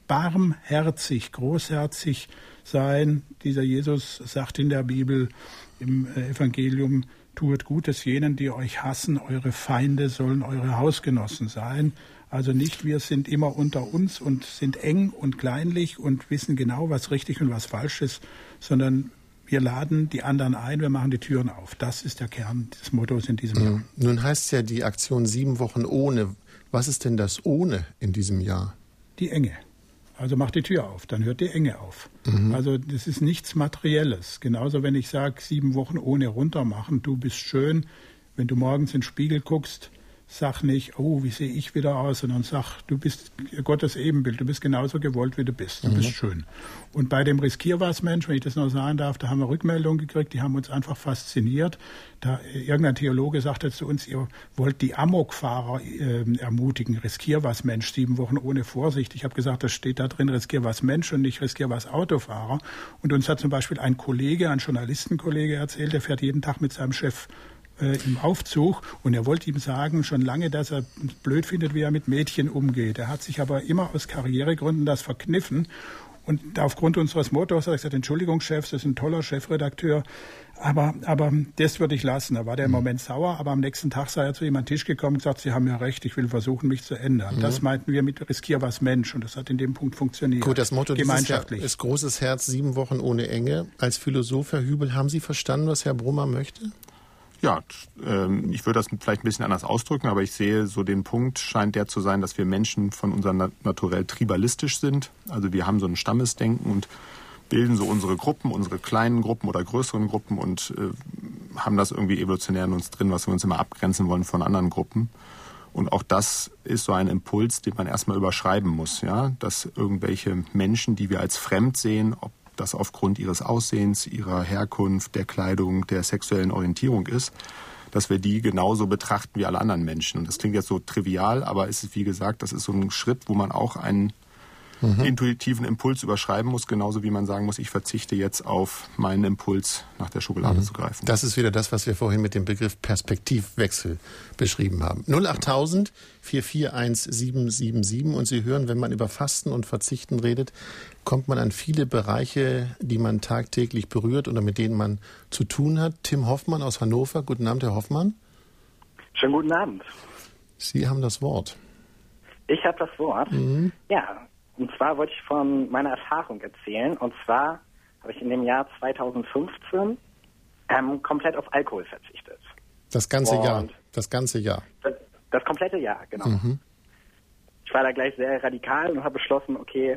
barmherzig, großherzig sein. Dieser Jesus sagt in der Bibel, im Evangelium, tuet Gutes jenen, die euch hassen. Eure Feinde sollen eure Hausgenossen sein. Also nicht, wir sind immer unter uns und sind eng und kleinlich und wissen genau, was richtig und was falsch ist, sondern wir laden die anderen ein, wir machen die Türen auf. Das ist der Kern des Mottos in diesem Jahr. Nun heißt ja die Aktion 7 Wochen ohne. Was ist denn das ohne in diesem Jahr? Die Enge. Also macht die Tür auf, dann hört die Enge auf. Also das ist nichts Materielles. Genauso, wenn ich sage, 7 Wochen ohne runtermachen, du bist schön. Wenn du morgens in den Spiegel guckst, sag nicht, oh, wie sehe ich wieder aus, sondern sag, du bist Gottes Ebenbild, du bist genauso gewollt, wie du bist, du bist schön. Und bei dem Riskierwas-Mensch, wenn ich das noch sagen darf, da haben wir Rückmeldungen gekriegt, die haben uns einfach fasziniert. Da irgendein Theologe sagte zu uns, ihr wollt die Amokfahrer ermutigen, Riskierwas-Mensch, 7 Wochen ohne Vorsicht. Ich habe gesagt, das steht da drin, Riskierwas-Mensch und nicht Riskierwas-Autofahrer. Und uns hat zum Beispiel ein Kollege, ein Journalistenkollege erzählt, der fährt jeden Tag mit seinem Chef im Aufzug und er wollte ihm sagen, schon lange, dass er blöd findet, wie er mit Mädchen umgeht. Er hat sich aber immer aus Karrieregründen das verkniffen und aufgrund unseres Mottos hat er gesagt, Entschuldigung, Chef, das ist ein toller Chefredakteur, aber das würde ich lassen. Da war der im Moment sauer, aber am nächsten Tag sei er zu ihm an den Tisch gekommen und gesagt, Sie haben ja recht, ich will versuchen, mich zu ändern. Das meinten wir mit Riskier was Mensch und das hat in dem Punkt funktioniert. Gut, das Motto dieses Jahr ist großes Herz, 7 Wochen ohne Enge. Als Philosoph, Herr Hübel, haben Sie verstanden, was Herr Brummer möchte? Ja, ich würde das vielleicht ein bisschen anders ausdrücken, aber ich sehe so den Punkt, scheint der zu sein, dass wir Menschen von unserem Naturell tribalistisch sind. Also wir haben so ein Stammesdenken und bilden so unsere Gruppen, unsere kleinen Gruppen oder größeren Gruppen und haben das irgendwie evolutionär in uns drin, was wir uns immer abgrenzen wollen von anderen Gruppen. Und auch das ist so ein Impuls, den man erstmal überschreiben muss, ja, dass irgendwelche Menschen, die wir als fremd sehen, ob das aufgrund ihres Aussehens, ihrer Herkunft, der Kleidung, der sexuellen Orientierung ist, dass wir die genauso betrachten wie alle anderen Menschen. Und das klingt jetzt so trivial, aber es ist, wie gesagt, das ist so ein Schritt, wo man auch einen intuitiven Impuls überschreiben muss, genauso wie man sagen muss, ich verzichte jetzt auf meinen Impuls, nach der Schokolade zu greifen. Das ist wieder das, was wir vorhin mit dem Begriff Perspektivwechsel beschrieben haben. 08000 441 777 und Sie hören, wenn man über Fasten und Verzichten redet, kommt man an viele Bereiche, die man tagtäglich berührt oder mit denen man zu tun hat. Tim Hoffmann aus Hannover. Guten Abend, Herr Hoffmann. Schönen guten Abend. Sie haben das Wort. Ich habe das Wort. Ja, und zwar wollte ich von meiner Erfahrung erzählen. Und zwar habe ich in dem Jahr 2015 komplett auf Alkohol verzichtet. Das ganze Jahr? Das ganze Jahr? Das komplette Jahr, genau. Ich war da gleich sehr radikal und habe beschlossen, okay,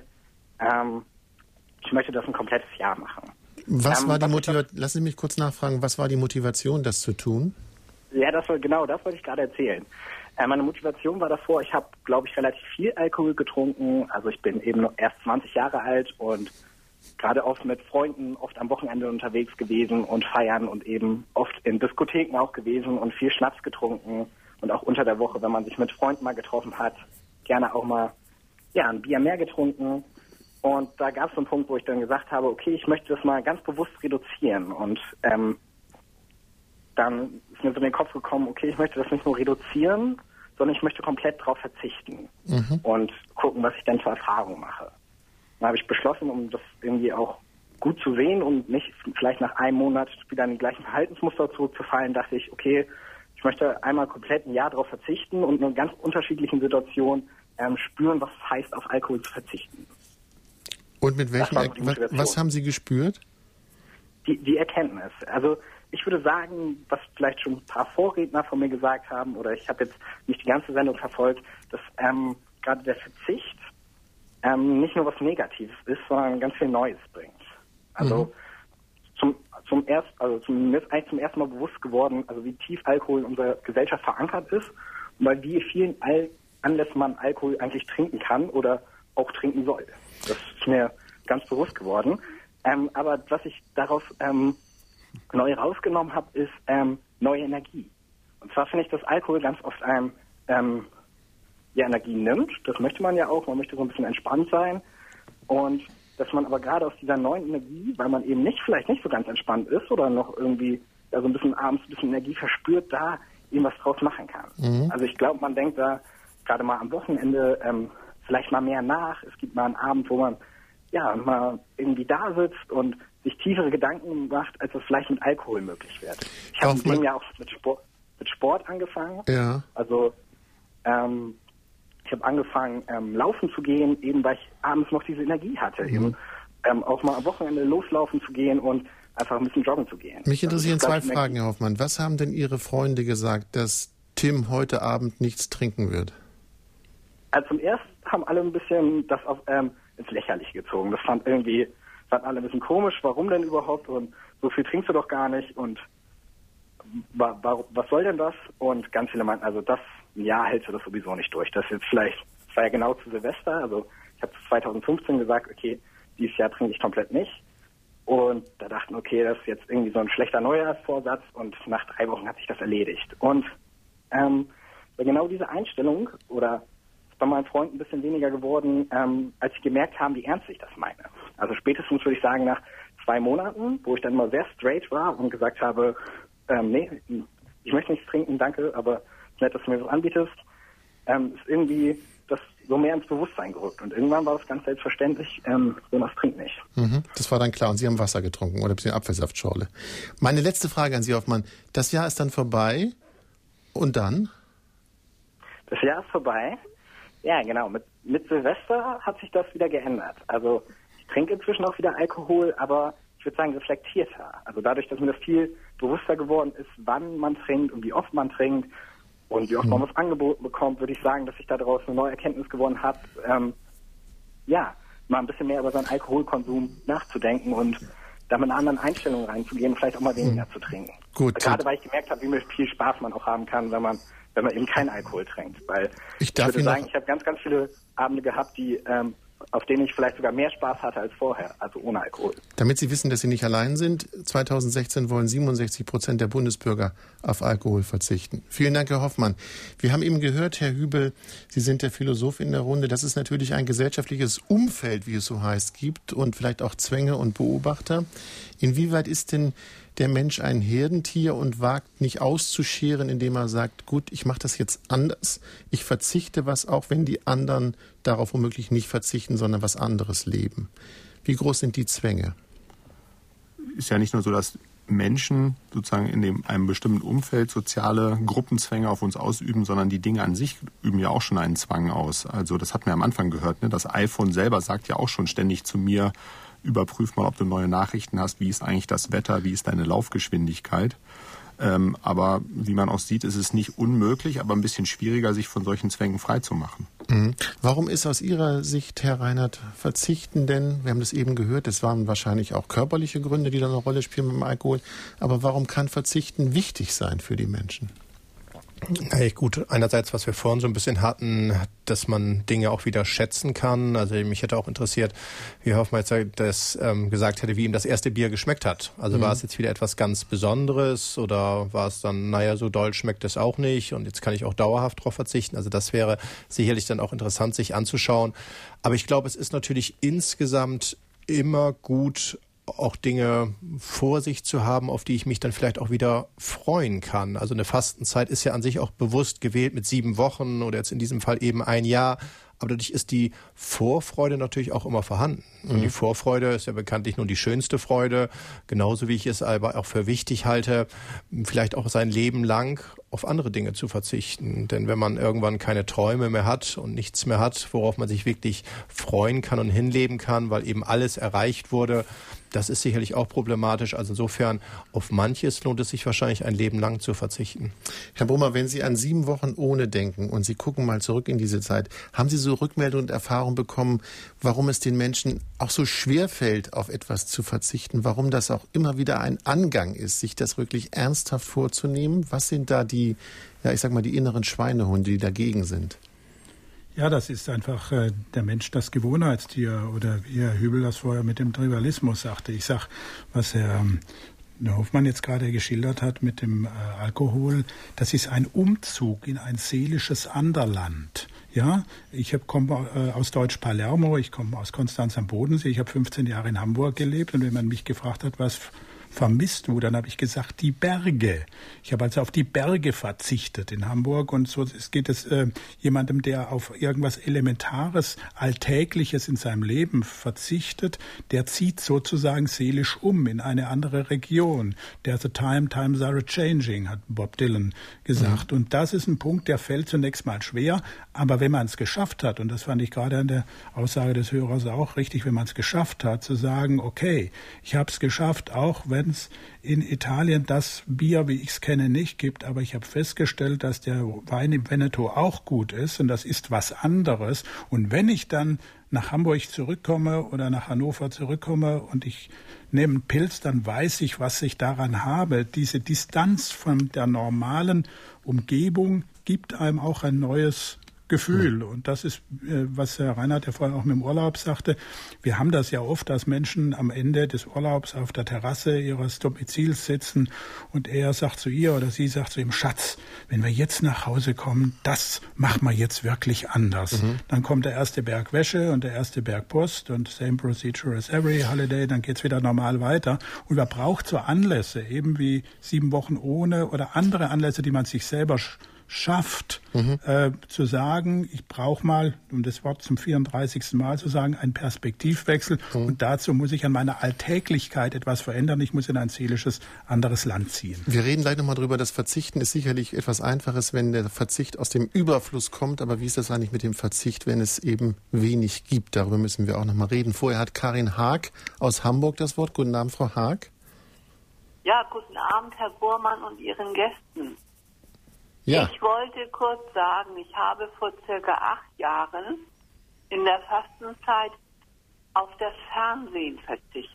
ich möchte das ein komplettes Jahr machen. Was war die Motivation? Lassen Sie mich kurz nachfragen, was war die Motivation, das zu tun? Ja, das wollte ich gerade erzählen. Meine Motivation war davor, ich habe, glaube ich, relativ viel Alkohol getrunken. Also ich bin eben erst 20 Jahre alt und gerade oft mit Freunden, oft am Wochenende unterwegs gewesen und feiern und eben oft in Diskotheken auch gewesen und viel Schnaps getrunken. Und auch unter der Woche, wenn man sich mit Freunden mal getroffen hat, gerne auch mal ein Bier mehr getrunken. Und da gab es so einen Punkt, wo ich dann gesagt habe, okay, ich möchte das mal ganz bewusst reduzieren. Und dann ist mir so in den Kopf gekommen, okay, ich möchte das nicht nur reduzieren, sondern ich möchte komplett darauf verzichten und gucken, was ich dann für Erfahrungen mache. Dann habe ich beschlossen, um das irgendwie auch gut zu sehen und nicht vielleicht nach einem Monat wieder in die gleichen Verhaltensmuster zurückzufallen, dachte ich, okay, ich möchte einmal komplett ein Jahr darauf verzichten und in einer ganz unterschiedlichen Situation spüren, was es heißt, auf Alkohol zu verzichten. Und mit welchem, was haben Sie gespürt? Die Erkenntnis. Also ich würde sagen, was vielleicht schon ein paar Vorredner von mir gesagt haben, oder ich habe jetzt nicht die ganze Sendung verfolgt, dass gerade der Verzicht nicht nur was Negatives ist, sondern ganz viel Neues bringt. Also zum ersten Mal bewusst geworden, also wie tief Alkohol in unserer Gesellschaft verankert ist und bei wie vielen Anlässen man Alkohol eigentlich trinken kann oder auch trinken soll. Das ist mir ganz bewusst geworden. Aber was ich daraus neu rausgenommen habe, ist neue Energie. Und zwar finde ich, dass Alkohol ganz oft Energie nimmt. Das möchte man ja auch. Man möchte so ein bisschen entspannt sein. Und dass man aber gerade aus dieser neuen Energie, weil man eben vielleicht nicht so ganz entspannt ist oder noch irgendwie so ein bisschen abends ein bisschen Energie verspürt, da eben was draus machen kann. Also ich glaube, man denkt da gerade mal am Wochenende vielleicht mal mehr nach. Es gibt mal einen Abend, wo man mal irgendwie da sitzt und sich tiefere Gedanken macht, als das vielleicht mit Alkohol möglich wird. Ich habe mit dem ja auch mit Sport angefangen. Ja. Also ich habe angefangen, laufen zu gehen, eben weil ich abends noch diese Energie hatte, eben auch mal am Wochenende loslaufen zu gehen und einfach ein bisschen joggen zu gehen. Mich interessieren zwei Fragen, Herr Hoffmann. Was haben denn Ihre Freunde gesagt, dass Tim heute Abend nichts trinken wird? Also zum Ersten haben alle ein bisschen das ins Lächerliche gezogen. Das fanden alle ein bisschen komisch. Warum denn überhaupt? Und so viel trinkst du doch gar nicht. Und was soll denn das? Und ganz viele meinten, also das Jahr hältst du das sowieso nicht durch. Das war ja genau zu Silvester. Also ich habe 2015 gesagt, okay, dieses Jahr trinke ich komplett nicht. Und da dachten, okay, das ist jetzt irgendwie so ein schlechter Neujahrsvorsatz. Und nach 3 Wochen hat sich das erledigt. Und genau diese Einstellung oder bei meinen Freunden ein bisschen weniger geworden, als sie gemerkt haben, wie ernst ich das meine. Also spätestens würde ich sagen, nach 2 Monaten, wo ich dann immer sehr straight war und gesagt habe, nee, ich möchte nichts trinken, danke, aber nett, dass du mir das anbietest, ist irgendwie das so mehr ins Bewusstsein gerückt. Und irgendwann war es ganz selbstverständlich, Jonas trinkt nicht. Das war dann klar. Und Sie haben Wasser getrunken oder ein bisschen Apfelsaftschorle. Meine letzte Frage an Sie, Hoffmann. Das Jahr ist dann vorbei und dann? Das Jahr ist vorbei. Ja, genau. Mit Silvester hat sich das wieder geändert. Also ich trinke inzwischen auch wieder Alkohol, aber ich würde sagen reflektierter. Also dadurch, dass mir das viel bewusster geworden ist, wann man trinkt und wie oft man trinkt und wie oft man was angeboten bekommt, würde ich sagen, dass ich daraus eine neue Erkenntnis gewonnen habe, mal ein bisschen mehr über seinen Alkoholkonsum nachzudenken und da mit einer anderen Einstellung reinzugehen, vielleicht auch mal weniger zu trinken. Gut. Gerade weil ich gemerkt habe, wie viel Spaß man auch haben kann, wenn man eben keinen Alkohol trinkt. Weil ich würde sagen, ich habe ganz, ganz viele Abende gehabt, auf denen ich vielleicht sogar mehr Spaß hatte als vorher, also ohne Alkohol. Damit Sie wissen, dass Sie nicht allein sind, 2016 wollen 67% der Bundesbürger auf Alkohol verzichten. Vielen Dank, Herr Hoffmann. Wir haben eben gehört, Herr Hübel, Sie sind der Philosoph in der Runde, dass es natürlich ein gesellschaftliches Umfeld, wie es so heißt, gibt und vielleicht auch Zwänge und Beobachter. Inwieweit ist denn der Mensch ein Herdentier und wagt nicht auszuscheren, indem er sagt, gut, ich mache das jetzt anders, ich verzichte was, auch wenn die anderen darauf womöglich nicht verzichten, sondern was anderes leben. Wie groß sind die Zwänge? Ist ja nicht nur so, dass Menschen sozusagen in einem bestimmten Umfeld soziale Gruppenzwänge auf uns ausüben, sondern die Dinge an sich üben ja auch schon einen Zwang aus. Also das hatten wir am Anfang gehört, ne? Das iPhone selber sagt ja auch schon ständig zu mir, überprüf mal, ob du neue Nachrichten hast, wie ist eigentlich das Wetter, wie ist deine Laufgeschwindigkeit. Aber wie man auch sieht, ist es nicht unmöglich, aber ein bisschen schwieriger, sich von solchen Zwängen freizumachen. Warum ist aus Ihrer Sicht, Herr Reinhardt, Verzichten denn, wir haben das eben gehört, es waren wahrscheinlich auch körperliche Gründe, die da eine Rolle spielen mit dem Alkohol, aber warum kann Verzichten wichtig sein für die Menschen? Hey, gut, einerseits, was wir vorhin so ein bisschen hatten, dass man Dinge auch wieder schätzen kann. Also mich hätte auch interessiert, wie Herr Hoffmann das gesagt hätte, wie ihm das erste Bier geschmeckt hat. Also war es jetzt wieder etwas ganz Besonderes oder war es dann, so doll schmeckt es auch nicht und jetzt kann ich auch dauerhaft darauf verzichten. Also das wäre sicherlich dann auch interessant, sich anzuschauen. Aber ich glaube, es ist natürlich insgesamt immer gut, auch Dinge vor sich zu haben, auf die ich mich dann vielleicht auch wieder freuen kann. Also eine Fastenzeit ist ja an sich auch bewusst gewählt mit 7 Wochen oder jetzt in diesem Fall eben 1 Jahr. Aber dadurch ist die Vorfreude natürlich auch immer vorhanden. Und die Vorfreude ist ja bekanntlich nur die schönste Freude. Genauso wie ich es aber auch für wichtig halte, vielleicht auch sein Leben lang auf andere Dinge zu verzichten. Denn wenn man irgendwann keine Träume mehr hat und nichts mehr hat, worauf man sich wirklich freuen kann und hinleben kann, weil eben alles erreicht wurde, das ist sicherlich auch problematisch. Also insofern, auf manches lohnt es sich wahrscheinlich ein Leben lang zu verzichten. Herr Brummer, wenn Sie an 7 Wochen ohne denken und Sie gucken mal zurück in diese Zeit, haben Sie so Rückmeldungen und Erfahrungen bekommen, warum es den Menschen auch so schwer fällt, auf etwas zu verzichten, warum das auch immer wieder ein Angang ist, sich das wirklich ernsthaft vorzunehmen? Was sind da die, ja, ich sag mal, die inneren Schweinehunde, die dagegen sind? Ja, das ist einfach der Mensch das Gewohnheitstier oder wie Herr Hübel das vorher mit dem Tribalismus sagte. Ich sag, was Herr Hofmann jetzt gerade geschildert hat mit dem Alkohol, das ist ein Umzug in ein seelisches Anderland. Ja, ich komme aus Deutsch-Palermo, ich komme aus Konstanz am Bodensee, ich habe 15 Jahre in Hamburg gelebt und wenn man mich gefragt hat, was vermisst du, dann habe ich gesagt, die Berge. Ich habe also auf die Berge verzichtet in Hamburg und so geht es jemandem, der auf irgendwas Elementares, Alltägliches in seinem Leben verzichtet, der zieht sozusagen seelisch um in eine andere Region. There's a time, times are a changing, hat Bob Dylan gesagt. Und das ist ein Punkt, der fällt zunächst mal schwer, aber wenn man es geschafft hat, und das fand ich gerade an der Aussage des Hörers auch richtig, wenn man es geschafft hat, zu sagen, okay, ich habe es geschafft, auch wenn es in Italien das Bier, wie ich es kenne, nicht gibt, aber ich habe festgestellt, dass der Wein im Veneto auch gut ist und das ist was anderes. Und wenn ich dann nach Hamburg zurückkomme oder nach Hannover zurückkomme und ich nehme einen Pilz, dann weiß ich, was ich daran habe. Diese Distanz von der normalen Umgebung gibt einem auch ein neues Gefühl. Und das ist, was Herr Reinhardt ja vorhin auch mit dem Urlaub sagte. Wir haben das ja oft, dass Menschen am Ende des Urlaubs auf der Terrasse ihres Domizils sitzen und er sagt zu ihr oder sie sagt zu ihm, Schatz, wenn wir jetzt nach Hause kommen, das machen wir jetzt wirklich anders. Dann kommt der erste Berg Wäsche und der erste Berg Post und same procedure as every holiday, dann geht's wieder normal weiter. Und man braucht so Anlässe, eben wie 7 Wochen ohne oder andere Anlässe, die man sich selber schafft, zu sagen, ich brauche mal, um das Wort zum 34. Mal zu sagen, einen Perspektivwechsel und dazu muss ich an meiner Alltäglichkeit etwas verändern. Ich muss in ein seelisches, anderes Land ziehen. Wir reden gleich nochmal drüber. Das Verzichten ist sicherlich etwas Einfaches, wenn der Verzicht aus dem Überfluss kommt. Aber wie ist das eigentlich mit dem Verzicht, wenn es eben wenig gibt? Darüber müssen wir auch nochmal reden. Vorher hat Karin Haag aus Hamburg das Wort. Guten Abend, Frau Haag. Ja, guten Abend, Herr Bormann und Ihren Gästen. Ja. Ich wollte kurz sagen, ich habe vor circa 8 Jahren in der Fastenzeit auf das Fernsehen verzichtet.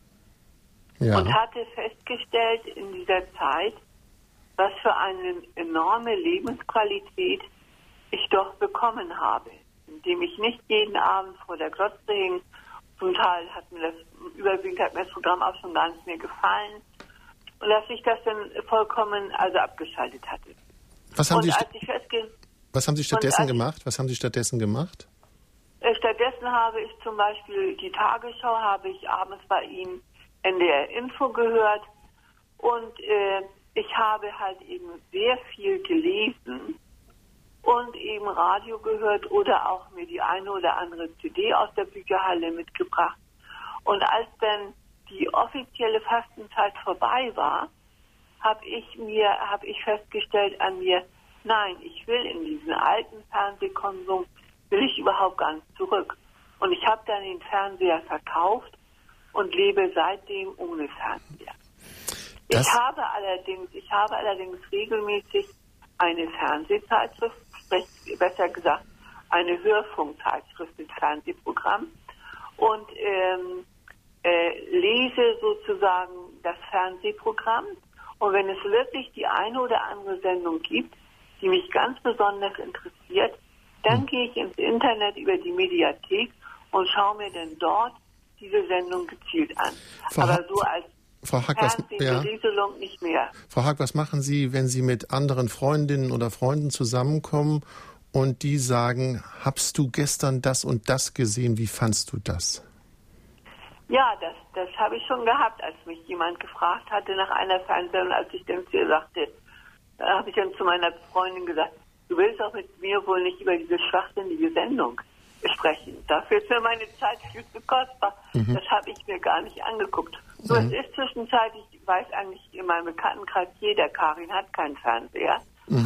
Ja. Und hatte festgestellt in dieser Zeit, was für eine enorme Lebensqualität ich doch bekommen habe, indem ich nicht jeden Abend vor der Glotze hing. Zum Teil hat mir das überwiegend hat mir das Programm auch schon gar nicht mehr gefallen und dass ich das dann vollkommen abgeschaltet hatte. Was haben Sie stattdessen gemacht? Stattdessen habe ich zum Beispiel die Tagesschau, habe ich abends bei Ihnen NDR Info gehört und ich habe halt eben sehr viel gelesen und eben Radio gehört oder auch mir die eine oder andere CD aus der Bücherhalle mitgebracht. Und als dann die offizielle Fastenzeit vorbei war, habe ich festgestellt an mir, nein, ich will in diesen alten Fernsehkonsum, will ich überhaupt gar nicht zurück. Und ich habe dann den Fernseher verkauft und lebe seitdem ohne Fernseher. Ich habe allerdings regelmäßig eine Fernsehzeitschrift, besser gesagt eine Hörfunkzeitschrift mit Fernsehprogramm und lese sozusagen das Fernsehprogramm. Und wenn es wirklich die eine oder andere Sendung gibt, die mich ganz besonders interessiert, dann gehe ich ins Internet über die Mediathek und schaue mir dann dort diese Sendung gezielt an. Aber so als Fernsehberieselung nicht mehr. Frau Haag, was machen Sie, wenn Sie mit anderen Freundinnen oder Freunden zusammenkommen und die sagen, hast du gestern das und das gesehen, wie fandst du das? Ja, das habe ich schon gehabt, als mich jemand gefragt hatte nach einer Fernsehsendung, als ich dann zu ihr sagte, da habe ich dann zu meiner Freundin gesagt, du willst auch mit mir wohl nicht über diese schwachsinnige Sendung sprechen. Dafür ist mir meine Zeit viel zu kostbar. Das habe ich mir gar nicht angeguckt. So, es ist zwischenzeitlich, weiß eigentlich in meinem Bekanntenkreis jeder, Karin hat keinen Fernseher.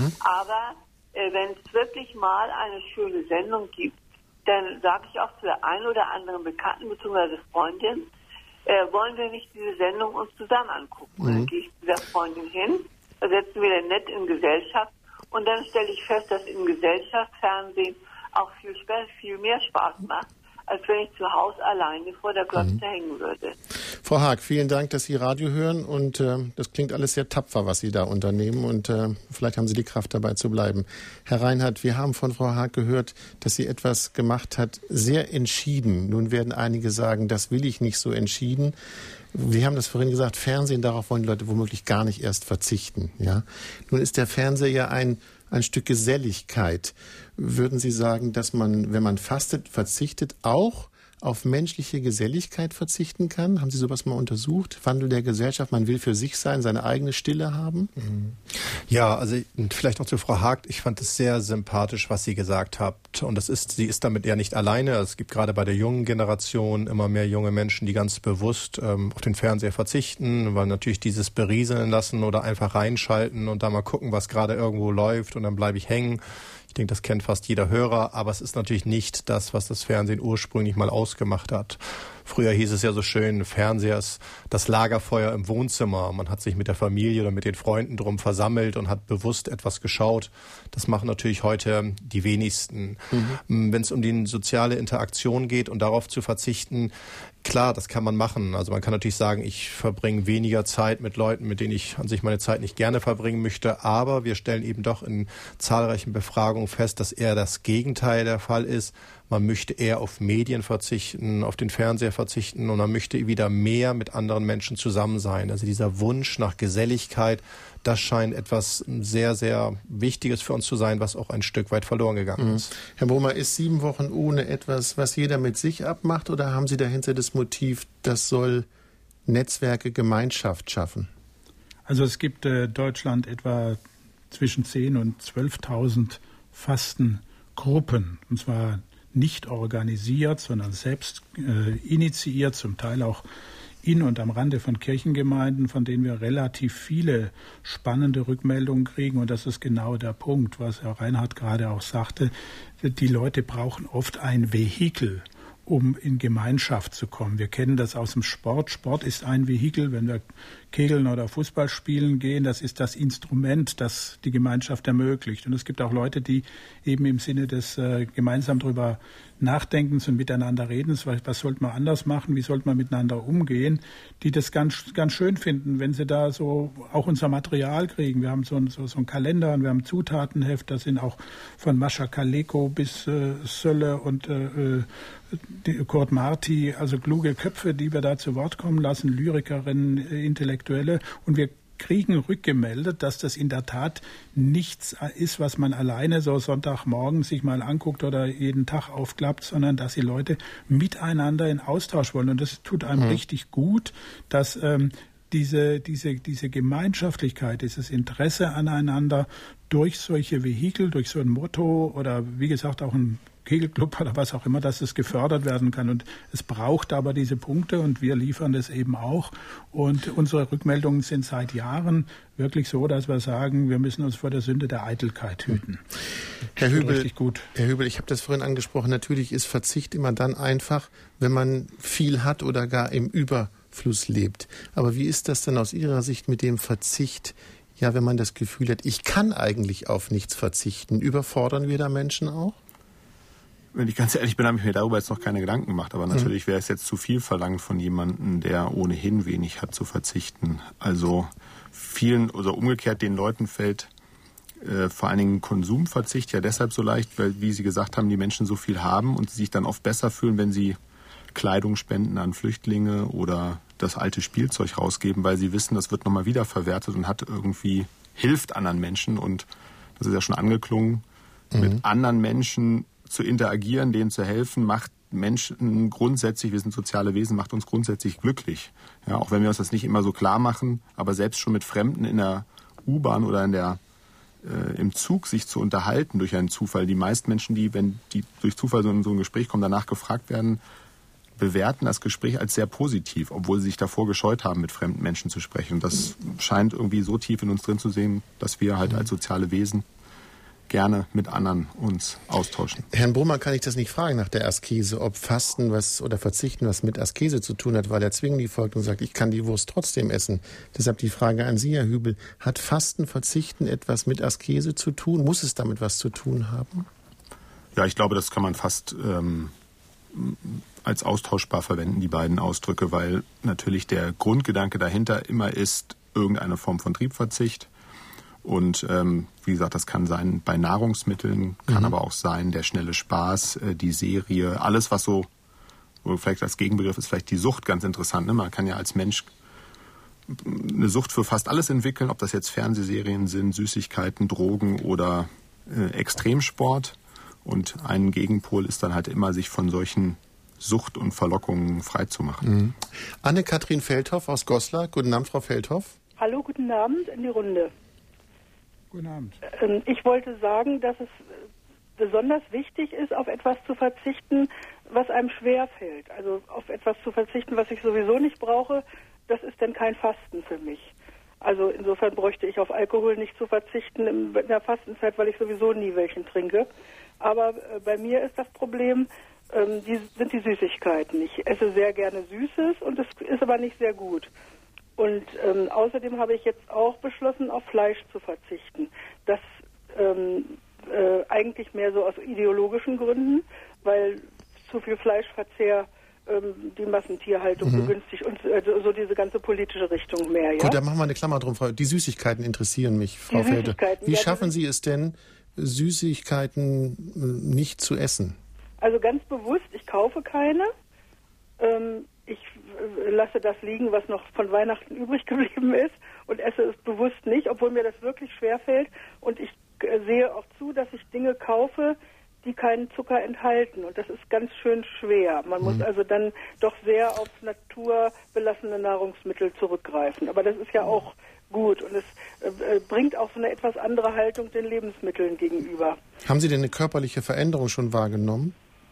Aber wenn es wirklich mal eine schöne Sendung gibt, dann sage ich auch zu der einen oder anderen Bekannten bzw. Freundin, wollen wir nicht diese Sendung uns zusammen angucken. Und dann gehe ich zu der Freundin hin, da setzen wir dann nett in Gesellschaft und dann stelle ich fest, dass im Gesellschaftsfernsehen auch viel mehr Spaß macht, als wenn ich zu Hause alleine vor der Glotze hängen würde. Frau Haag, vielen Dank, dass Sie Radio hören und das klingt alles sehr tapfer, was Sie da unternehmen und vielleicht haben Sie die Kraft dabei zu bleiben. Herr Reinhardt, wir haben von Frau Haag gehört, dass sie etwas gemacht hat, sehr entschieden. Nun werden einige sagen, das will ich nicht so entschieden. Wir haben das vorhin gesagt, Fernsehen, darauf wollen die Leute womöglich gar nicht erst verzichten. Ja? Nun ist der Fernseher ja ein Stück Geselligkeit. Würden Sie sagen, dass man, wenn man fastet, verzichtet, auch auf menschliche Geselligkeit verzichten kann? Haben Sie sowas mal untersucht? Wandel der Gesellschaft, man will für sich sein, seine eigene Stille haben? Ja, also vielleicht auch zu Frau Haag. Ich fand es sehr sympathisch, was sie gesagt hat. Und sie ist damit ja nicht alleine. Es gibt gerade bei der jungen Generation immer mehr junge Menschen, die ganz bewusst auf den Fernseher verzichten, weil natürlich dieses berieseln lassen oder einfach reinschalten und da mal gucken, was gerade irgendwo läuft und dann bleibe ich hängen. Ich denke, das kennt fast jeder Hörer, aber es ist natürlich nicht das, was das Fernsehen ursprünglich mal ausgemacht hat. Früher hieß es ja so schön, Fernseher ist das Lagerfeuer im Wohnzimmer. Man hat sich mit der Familie oder mit den Freunden drum versammelt und hat bewusst etwas geschaut. Das machen natürlich heute die wenigsten. Wenn es um die soziale Interaktion geht und darauf zu verzichten, klar, das kann man machen. Also man kann natürlich sagen, ich verbringe weniger Zeit mit Leuten, mit denen ich an sich meine Zeit nicht gerne verbringen möchte. Aber wir stellen eben doch in zahlreichen Befragungen fest, dass eher das Gegenteil der Fall ist. Man möchte eher auf Medien verzichten, auf den Fernseher verzichten und man möchte wieder mehr mit anderen Menschen zusammen sein. Also dieser Wunsch nach Geselligkeit, das scheint etwas sehr, sehr Wichtiges für uns zu sein, was auch ein Stück weit verloren gegangen ist. Herr Brummer, ist 7 Wochen ohne etwas, was jeder mit sich abmacht, oder haben Sie dahinter das Motiv, das soll Netzwerke, Gemeinschaft schaffen? Also es gibt Deutschland etwa zwischen 10.000 und 12.000 Fastengruppen, und zwar nicht organisiert, sondern selbst initiiert, zum Teil auch in und am Rande von Kirchengemeinden, von denen wir relativ viele spannende Rückmeldungen kriegen. Und das ist genau der Punkt, was Herr Reinhardt gerade auch sagte. Die Leute brauchen oft ein Vehikel, um in Gemeinschaft zu kommen. Wir kennen das aus dem Sport. Sport ist ein Vehikel, wenn wir Kegeln oder Fußball spielen gehen. Das ist das Instrument, das die Gemeinschaft ermöglicht. Und es gibt auch Leute, die eben im Sinne des gemeinsam darüber Nachdenkens und miteinander Redens, was sollte man anders machen, wie sollte man miteinander umgehen, die das ganz schön finden, wenn sie da so auch unser Material kriegen. Wir haben so einen Kalender und wir haben ein Zutatenheft, da sind auch von Mascha Kaleko bis Sölle und Kurt Marti, also kluge Köpfe, die wir da zu Wort kommen lassen, Lyrikerinnen, Intellektuelle, und wir kriegen rückgemeldet, dass das in der Tat nichts ist, was man alleine so Sonntagmorgen sich mal anguckt oder jeden Tag aufklappt, sondern dass die Leute miteinander in Austausch wollen. Und das tut einem richtig gut, dass diese Gemeinschaftlichkeit, dieses Interesse aneinander durch solche Vehikel, durch so ein Motto oder wie gesagt auch ein Kegelclub oder was auch immer, dass es gefördert werden kann. Und es braucht aber diese Punkte und wir liefern das eben auch. Und unsere Rückmeldungen sind seit Jahren wirklich so, dass wir sagen, wir müssen uns vor der Sünde der Eitelkeit hüten. Herr Hübel, richtig gut. Herr Hübel, ich habe das vorhin angesprochen, natürlich ist Verzicht immer dann einfach, wenn man viel hat oder gar im Überfluss lebt. Aber wie ist das denn aus Ihrer Sicht mit dem Verzicht? Ja, wenn man das Gefühl hat, ich kann eigentlich auf nichts verzichten, überfordern wir da Menschen auch? Wenn ich ganz ehrlich bin, habe ich mir darüber jetzt noch keine Gedanken gemacht. Aber natürlich wäre es jetzt zu viel verlangt von jemandem, der ohnehin wenig hat, zu verzichten. Also vielen oder umgekehrt den Leuten fällt vor allen Dingen Konsumverzicht ja deshalb so leicht, weil, wie Sie gesagt haben, die Menschen so viel haben und sich dann oft besser fühlen, wenn sie Kleidung spenden an Flüchtlinge oder das alte Spielzeug rausgeben, weil sie wissen, das wird nochmal wiederverwertet und hilft anderen Menschen. Und das ist ja schon angeklungen, mit anderen Menschen zu interagieren, denen zu helfen, macht Menschen grundsätzlich, wir sind soziale Wesen, macht uns grundsätzlich glücklich. Ja, auch wenn wir uns das nicht immer so klar machen, aber selbst schon mit Fremden in der U-Bahn oder im Zug sich zu unterhalten durch einen Zufall. Die meisten Menschen, wenn die durch Zufall so in so ein Gespräch kommen, danach gefragt werden, bewerten das Gespräch als sehr positiv, obwohl sie sich davor gescheut haben, mit fremden Menschen zu sprechen. Und das scheint irgendwie so tief in uns drin zu sehen, dass wir halt als soziale Wesen gerne mit anderen uns austauschen. Herrn Brummer kann ich das nicht fragen nach der Askese, ob Fasten oder Verzichten was mit Askese zu tun hat, weil er Zwingli folgt und sagt, ich kann die Wurst trotzdem essen. Deshalb die Frage an Sie, Herr Hübel, hat Fasten, Verzichten etwas mit Askese zu tun? Muss es damit was zu tun haben? Ja, ich glaube, das kann man fast als austauschbar verwenden, die beiden Ausdrücke, weil natürlich der Grundgedanke dahinter immer ist, irgendeine Form von Triebverzicht. Und wie gesagt, das kann sein bei Nahrungsmitteln, kann aber auch sein der schnelle Spaß, die Serie, alles was so, vielleicht als Gegenbegriff ist vielleicht die Sucht ganz interessant. Ne? Man kann ja als Mensch eine Sucht für fast alles entwickeln, ob das jetzt Fernsehserien sind, Süßigkeiten, Drogen oder Extremsport. Und ein Gegenpol ist dann halt immer, sich von solchen Sucht und Verlockungen freizumachen. Anne-Kathrin Feldhoff aus Goslar. Guten Abend, Frau Feldhoff. Hallo, guten Abend in die Runde. Guten Abend. Ich wollte sagen, dass es besonders wichtig ist, auf etwas zu verzichten, was einem schwerfällt. Also auf etwas zu verzichten, was ich sowieso nicht brauche, das ist dann kein Fasten für mich. Also insofern bräuchte ich auf Alkohol nicht zu verzichten in der Fastenzeit, weil ich sowieso nie welchen trinke. Aber bei mir ist das Problem, sind die Süßigkeiten. Ich esse sehr gerne Süßes und es ist aber nicht sehr gut. Und außerdem habe ich jetzt auch beschlossen, auf Fleisch zu verzichten. Das eigentlich mehr so aus ideologischen Gründen, weil zu viel Fleischverzehr die Massentierhaltung begünstigt und so diese ganze politische Richtung mehr. Ja? Gut, da machen wir eine Klammer drum. Die Süßigkeiten interessieren mich, Frau Feldhoff. Wie schaffen Sie es denn, Süßigkeiten nicht zu essen? Also ganz bewusst, ich kaufe keine. Ich lasse das liegen, was noch von Weihnachten übrig geblieben ist und esse es bewusst nicht, obwohl mir das wirklich schwerfällt. Und ich sehe auch zu, dass ich Dinge kaufe, die keinen Zucker enthalten. Und das ist ganz schön schwer. Man muss also dann doch sehr auf naturbelassene Nahrungsmittel zurückgreifen. Aber das ist ja auch gut und es bringt auch so eine etwas andere Haltung den Lebensmitteln gegenüber. Haben Sie denn eine körperliche Veränderung schon wahrgenommen?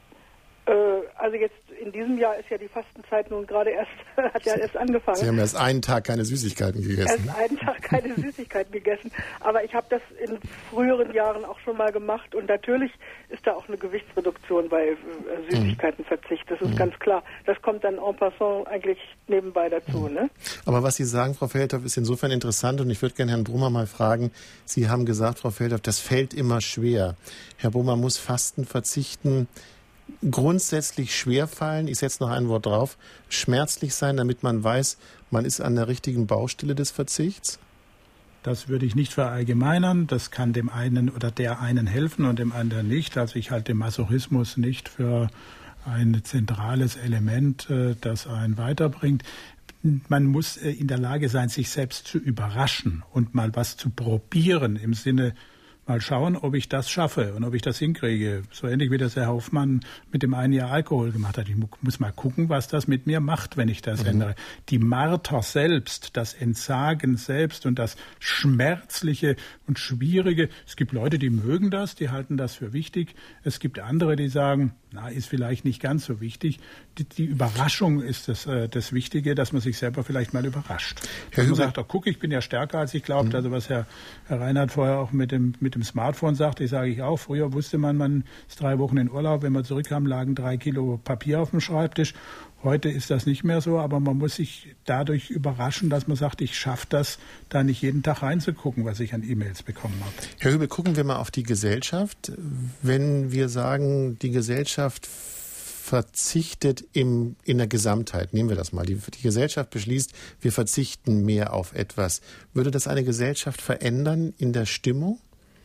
Also jetzt in diesem Jahr ist ja die Fastenzeit nun gerade erst angefangen. Sie haben erst einen Tag keine Süßigkeiten gegessen. Erst einen Tag keine Süßigkeiten gegessen. Aber ich habe das in früheren Jahren auch schon mal gemacht. Und natürlich ist da auch eine Gewichtsreduktion bei Süßigkeitenverzicht. Das ist ganz klar. Das kommt dann en passant eigentlich nebenbei dazu. Ne? Aber was Sie sagen, Frau Feldhoff, ist insofern interessant. Und ich würde gerne Herrn Brummer mal fragen. Sie haben gesagt, Frau Feldhoff, das fällt immer schwer. Herr Brummer, muss Fasten, Verzichten grundsätzlich schwerfallen, ich setze noch ein Wort drauf, schmerzlich sein, damit man weiß, man ist an der richtigen Baustelle des Verzichts? Das würde ich nicht verallgemeinern. Das kann dem einen oder der einen helfen und dem anderen nicht. Also ich halte den Masochismus nicht für ein zentrales Element, das einen weiterbringt. Man muss in der Lage sein, sich selbst zu überraschen und mal was zu probieren im Sinne, mal schauen, ob ich das schaffe und ob ich das hinkriege. So ähnlich wie das Herr Hoffmann mit dem einen Jahr Alkohol gemacht hat. Ich muss mal gucken, was das mit mir macht, wenn ich das ändere. Die Marter selbst, das Entsagen selbst und das Schmerzliche und Schwierige. Es gibt Leute, die mögen das, die halten das für wichtig. Es gibt andere, die sagen, na, ist vielleicht nicht ganz so wichtig. Die Überraschung ist das Wichtige, dass man sich selber vielleicht mal überrascht. Dass man sagt, oh, guck, ich bin ja stärker, als ich glaubte. Also was Herr Reinhardt vorher auch mit dem Smartphone sagt, das sage ich auch. Früher wusste man ist 3 Wochen in Urlaub. Wenn man zurückkam, lagen 3 Kilo Papier auf dem Schreibtisch. Heute ist das nicht mehr so, aber man muss sich dadurch überraschen, dass man sagt, ich schaffe das, da nicht jeden Tag reinzugucken, was ich an E-Mails bekommen habe. Herr Hübel, gucken wir mal auf die Gesellschaft. Wenn wir sagen, die Gesellschaft verzichtet in der Gesamtheit, nehmen wir das mal, die Gesellschaft beschließt, wir verzichten mehr auf etwas. Würde das eine Gesellschaft verändern in der Stimmung?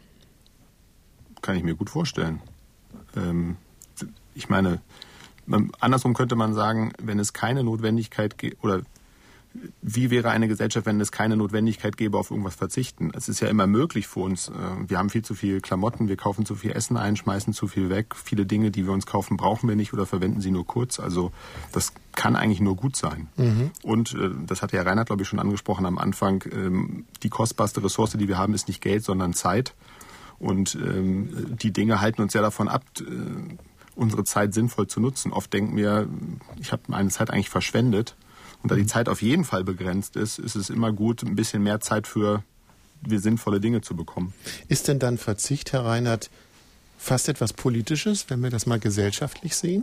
Kann ich mir gut vorstellen. Ich meine, andersrum könnte man sagen, wenn es keine Notwendigkeit gibt oder wie wäre eine Gesellschaft, wenn es keine Notwendigkeit gäbe, auf irgendwas verzichten? Es ist ja immer möglich für uns. Wir haben viel zu viel Klamotten, wir kaufen zu viel Essen ein, schmeißen zu viel weg. Viele Dinge, die wir uns kaufen, brauchen wir nicht oder verwenden sie nur kurz. Also das kann eigentlich nur gut sein. Und das hat ja Reinhard, glaube ich, schon angesprochen am Anfang, die kostbarste Ressource, die wir haben, ist nicht Geld, sondern Zeit. Und die Dinge halten uns ja davon ab, unsere Zeit sinnvoll zu nutzen. Oft denken wir, ich habe meine Zeit eigentlich verschwendet. Und da die Zeit auf jeden Fall begrenzt ist, ist es immer gut, ein bisschen mehr Zeit für sinnvolle Dinge zu bekommen. Ist denn dann Verzicht, Herr Reinhard, fast etwas Politisches, wenn wir das mal gesellschaftlich sehen?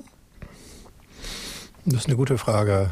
Das ist eine gute Frage.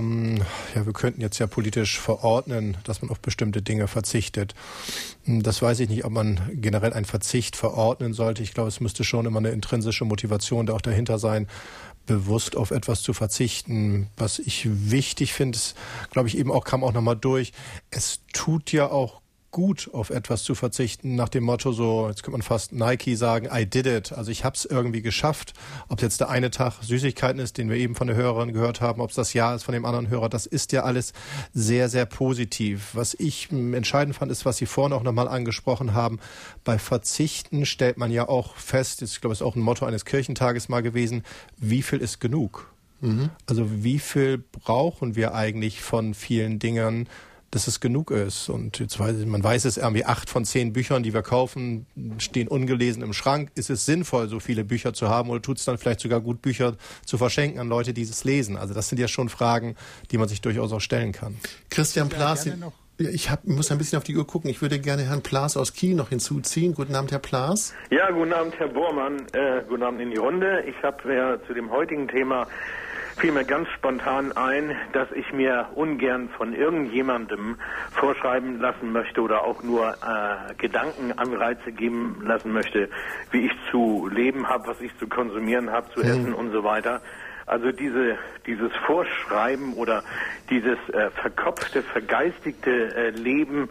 Wir könnten jetzt ja politisch verordnen, dass man auf bestimmte Dinge verzichtet. Das weiß ich nicht, ob man generell einen Verzicht verordnen sollte. Ich glaube, es müsste schon immer eine intrinsische Motivation da auch dahinter sein, bewusst auf etwas zu verzichten. Was ich wichtig finde, ist, glaube ich, eben auch kam auch nochmal durch, es tut ja auch gut, auf etwas zu verzichten, nach dem Motto so, jetzt könnte man fast Nike sagen, I did it. Also ich habe es irgendwie geschafft. Ob es jetzt der eine Tag Süßigkeiten ist, den wir eben von der Hörerin gehört haben, ob es das Jahr ist von dem anderen Hörer, das ist ja alles sehr, sehr positiv. Was ich entscheidend fand, ist, was Sie vorhin auch nochmal angesprochen haben. Bei Verzichten stellt man ja auch fest, ich glaube, es ist auch ein Motto eines Kirchentages mal gewesen, wie viel ist genug? Also wie viel brauchen wir eigentlich von vielen Dingen, dass es genug ist. Und jetzt man weiß es irgendwie, 8 von 10 Büchern, die wir kaufen, stehen ungelesen im Schrank. Ist es sinnvoll, so viele Bücher zu haben, oder tut es dann vielleicht sogar gut, Bücher zu verschenken an Leute, die es lesen? Also das sind ja schon Fragen, die man sich durchaus auch stellen kann. Christian Plaß, ich muss ein bisschen auf die Uhr gucken. Ich würde gerne Herrn Plaß aus Kiel noch hinzuziehen. Guten Abend, Herr Plaß. Ja, guten Abend, Herr Bormann. Guten Abend in die Runde. Ich habe ja zu dem heutigen Thema fiel mir ganz spontan ein, dass ich mir ungern von irgendjemandem vorschreiben lassen möchte oder auch nur Gedankenanreize geben lassen möchte, wie ich zu leben habe, was ich zu konsumieren habe, zu essen und so weiter. Also dieses Vorschreiben oder dieses verkopfte, vergeistigte Leben,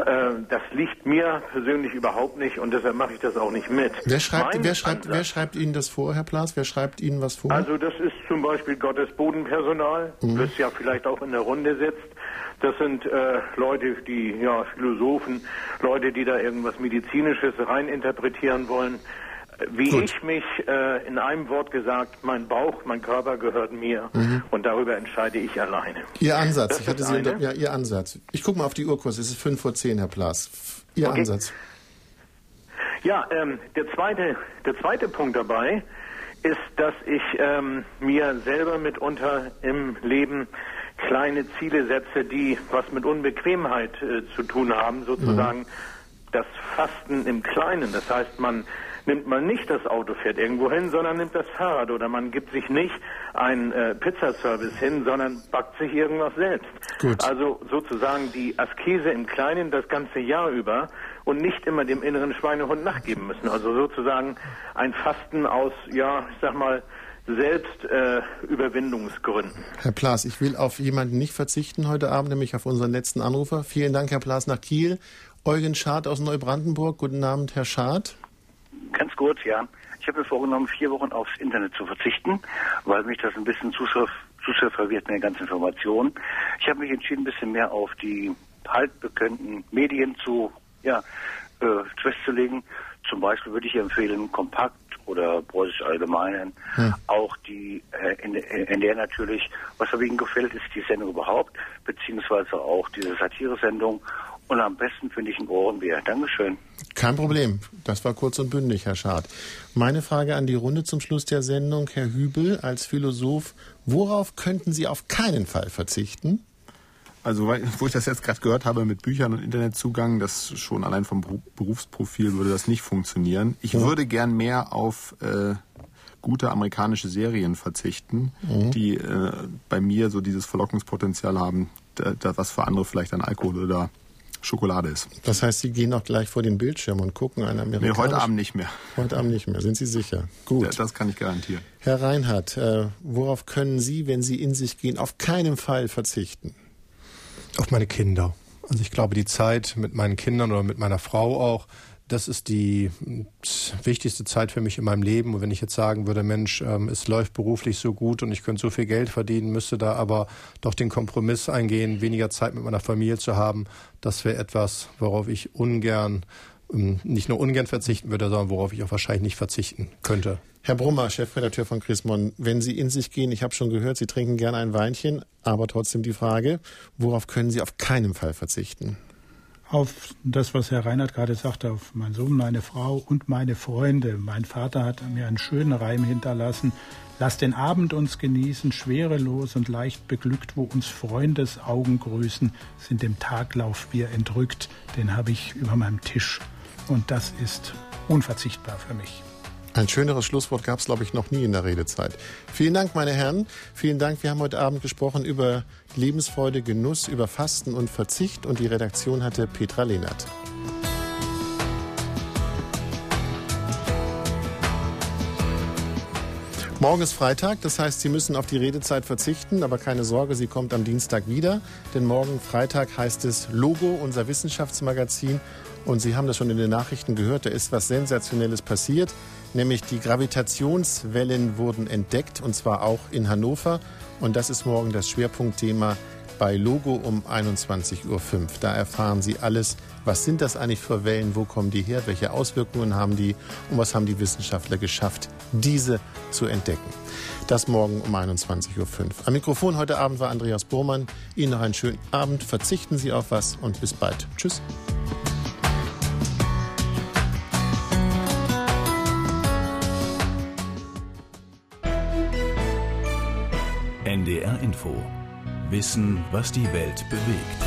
das liegt mir persönlich überhaupt nicht und deshalb mache ich das auch nicht mit. Wer schreibt Ihnen das vor, Herr Plaß? Wer schreibt Ihnen was vor? Also das ist zum Beispiel Gottes Bodenpersonal, das ja vielleicht auch in der Runde sitzt. Das sind Leute, Philosophen, Leute, die da irgendwas Medizinisches reininterpretieren wollen. Wie Gut. Ich mich in einem Wort gesagt, mein Bauch, mein Körper gehört mir und darüber entscheide ich alleine. Ihr Ansatz, Ihr Ansatz. Ich gucke mal auf die Uhr kurz, es ist 5:10, Herr Plaß. Ihr Ansatz. Ja, der zweite Punkt dabei ist, dass ich mir selber mitunter im Leben kleine Ziele setze, die was mit Unbequemheit zu tun haben, sozusagen das Fasten im Kleinen. Das heißt, man nimmt mal nicht das Auto, fährt irgendwo hin, sondern nimmt das Fahrrad oder man gibt sich nicht einen Pizzaservice hin, sondern backt sich irgendwas selbst. Gut. Also sozusagen die Askese im Kleinen das ganze Jahr über und nicht immer dem inneren Schweinehund nachgeben müssen. Also sozusagen ein Fasten aus, Selbstüberwindungsgründen. Herr Plaß, ich will auf jemanden nicht verzichten heute Abend, nämlich auf unseren letzten Anrufer. Vielen Dank, Herr Plaß, nach Kiel. Eugen Schad aus Neubrandenburg. Guten Abend, Herr Schad. Ganz kurz, ja. Ich habe mir vorgenommen, 4 Wochen aufs Internet zu verzichten, weil mich das ein bisschen zu sehr verwirrt mit den ganzen Informationen. Ich habe mich entschieden, ein bisschen mehr auf die altbekannten Medien festzulegen. Zum Beispiel würde ich empfehlen, Kompakt oder Preußische Allgemeinen, auch die NDR natürlich. Was mir Ihnen gefällt, ist die Sendung überhaupt, beziehungsweise auch diese Satire-Sendung. Und am besten finde ich ein Ohrenbär. Dankeschön. Kein Problem. Das war kurz und bündig, Herr Schad. Meine Frage an die Runde zum Schluss der Sendung. Herr Hübel, als Philosoph, worauf könnten Sie auf keinen Fall verzichten? Also, wo ich das jetzt gerade gehört habe mit Büchern und Internetzugang, das schon allein vom Berufsprofil würde das nicht funktionieren. Ich würde gern mehr auf gute amerikanische Serien verzichten, die bei mir so dieses Verlockungspotenzial haben, was für andere vielleicht an Alkohol oder Schokolade ist. Das heißt, Sie gehen auch gleich vor den Bildschirm und gucken einen amerikanischen... Nee, heute Abend nicht mehr. Heute Abend nicht mehr, sind Sie sicher? Gut. Ja, das kann ich garantieren. Herr Reinhard, worauf können Sie, wenn Sie in sich gehen, auf keinen Fall verzichten? Auf meine Kinder. Also ich glaube, die Zeit mit meinen Kindern oder mit meiner Frau auch, das ist die wichtigste Zeit für mich in meinem Leben. Und wenn ich jetzt sagen würde, Mensch, es läuft beruflich so gut und ich könnte so viel Geld verdienen, müsste da aber doch den Kompromiss eingehen, weniger Zeit mit meiner Familie zu haben, das wäre etwas, worauf ich nicht nur ungern verzichten würde, sondern worauf ich auch wahrscheinlich nicht verzichten könnte. Herr Brummer, Chefredakteur von Chrismon, wenn Sie in sich gehen, ich habe schon gehört, Sie trinken gerne ein Weinchen, aber trotzdem die Frage, worauf können Sie auf keinen Fall verzichten? Auf das, was Herr Reinhardt gerade sagte, auf meinen Sohn, meine Frau und meine Freunde. Mein Vater hat mir einen schönen Reim hinterlassen. Lass den Abend uns genießen, schwerelos und leicht beglückt, wo uns Freundesaugen grüßen, sind dem Taglauf wir entrückt. Den habe ich über meinem Tisch. Und das ist unverzichtbar für mich. Ein schöneres Schlusswort gab es, glaube ich, noch nie in der Redezeit. Vielen Dank, meine Herren. Vielen Dank. Wir haben heute Abend gesprochen über Lebensfreude, Genuss, über Fasten und Verzicht. Und die Redaktion hatte Petra Lehnert. Morgen ist Freitag, das heißt, Sie müssen auf die Redezeit verzichten, aber keine Sorge, sie kommt am Dienstag wieder. Denn morgen Freitag heißt es Logo, unser Wissenschaftsmagazin. Und Sie haben das schon in den Nachrichten gehört, da ist was Sensationelles passiert. Nämlich die Gravitationswellen wurden entdeckt, und zwar auch in Hannover. Und das ist morgen das Schwerpunktthema bei Logo um 21.05 Uhr. Da erfahren Sie alles. Was sind das eigentlich für Wellen? Wo kommen die her? Welche Auswirkungen haben die? Und was haben die Wissenschaftler geschafft, diese zu entdecken? Das morgen um 21.05 Uhr. Am Mikrofon heute Abend war Andreas Bormann. Ihnen noch einen schönen Abend. Verzichten Sie auf was und bis bald. Tschüss. NDR Info. Wissen, was die Welt bewegt.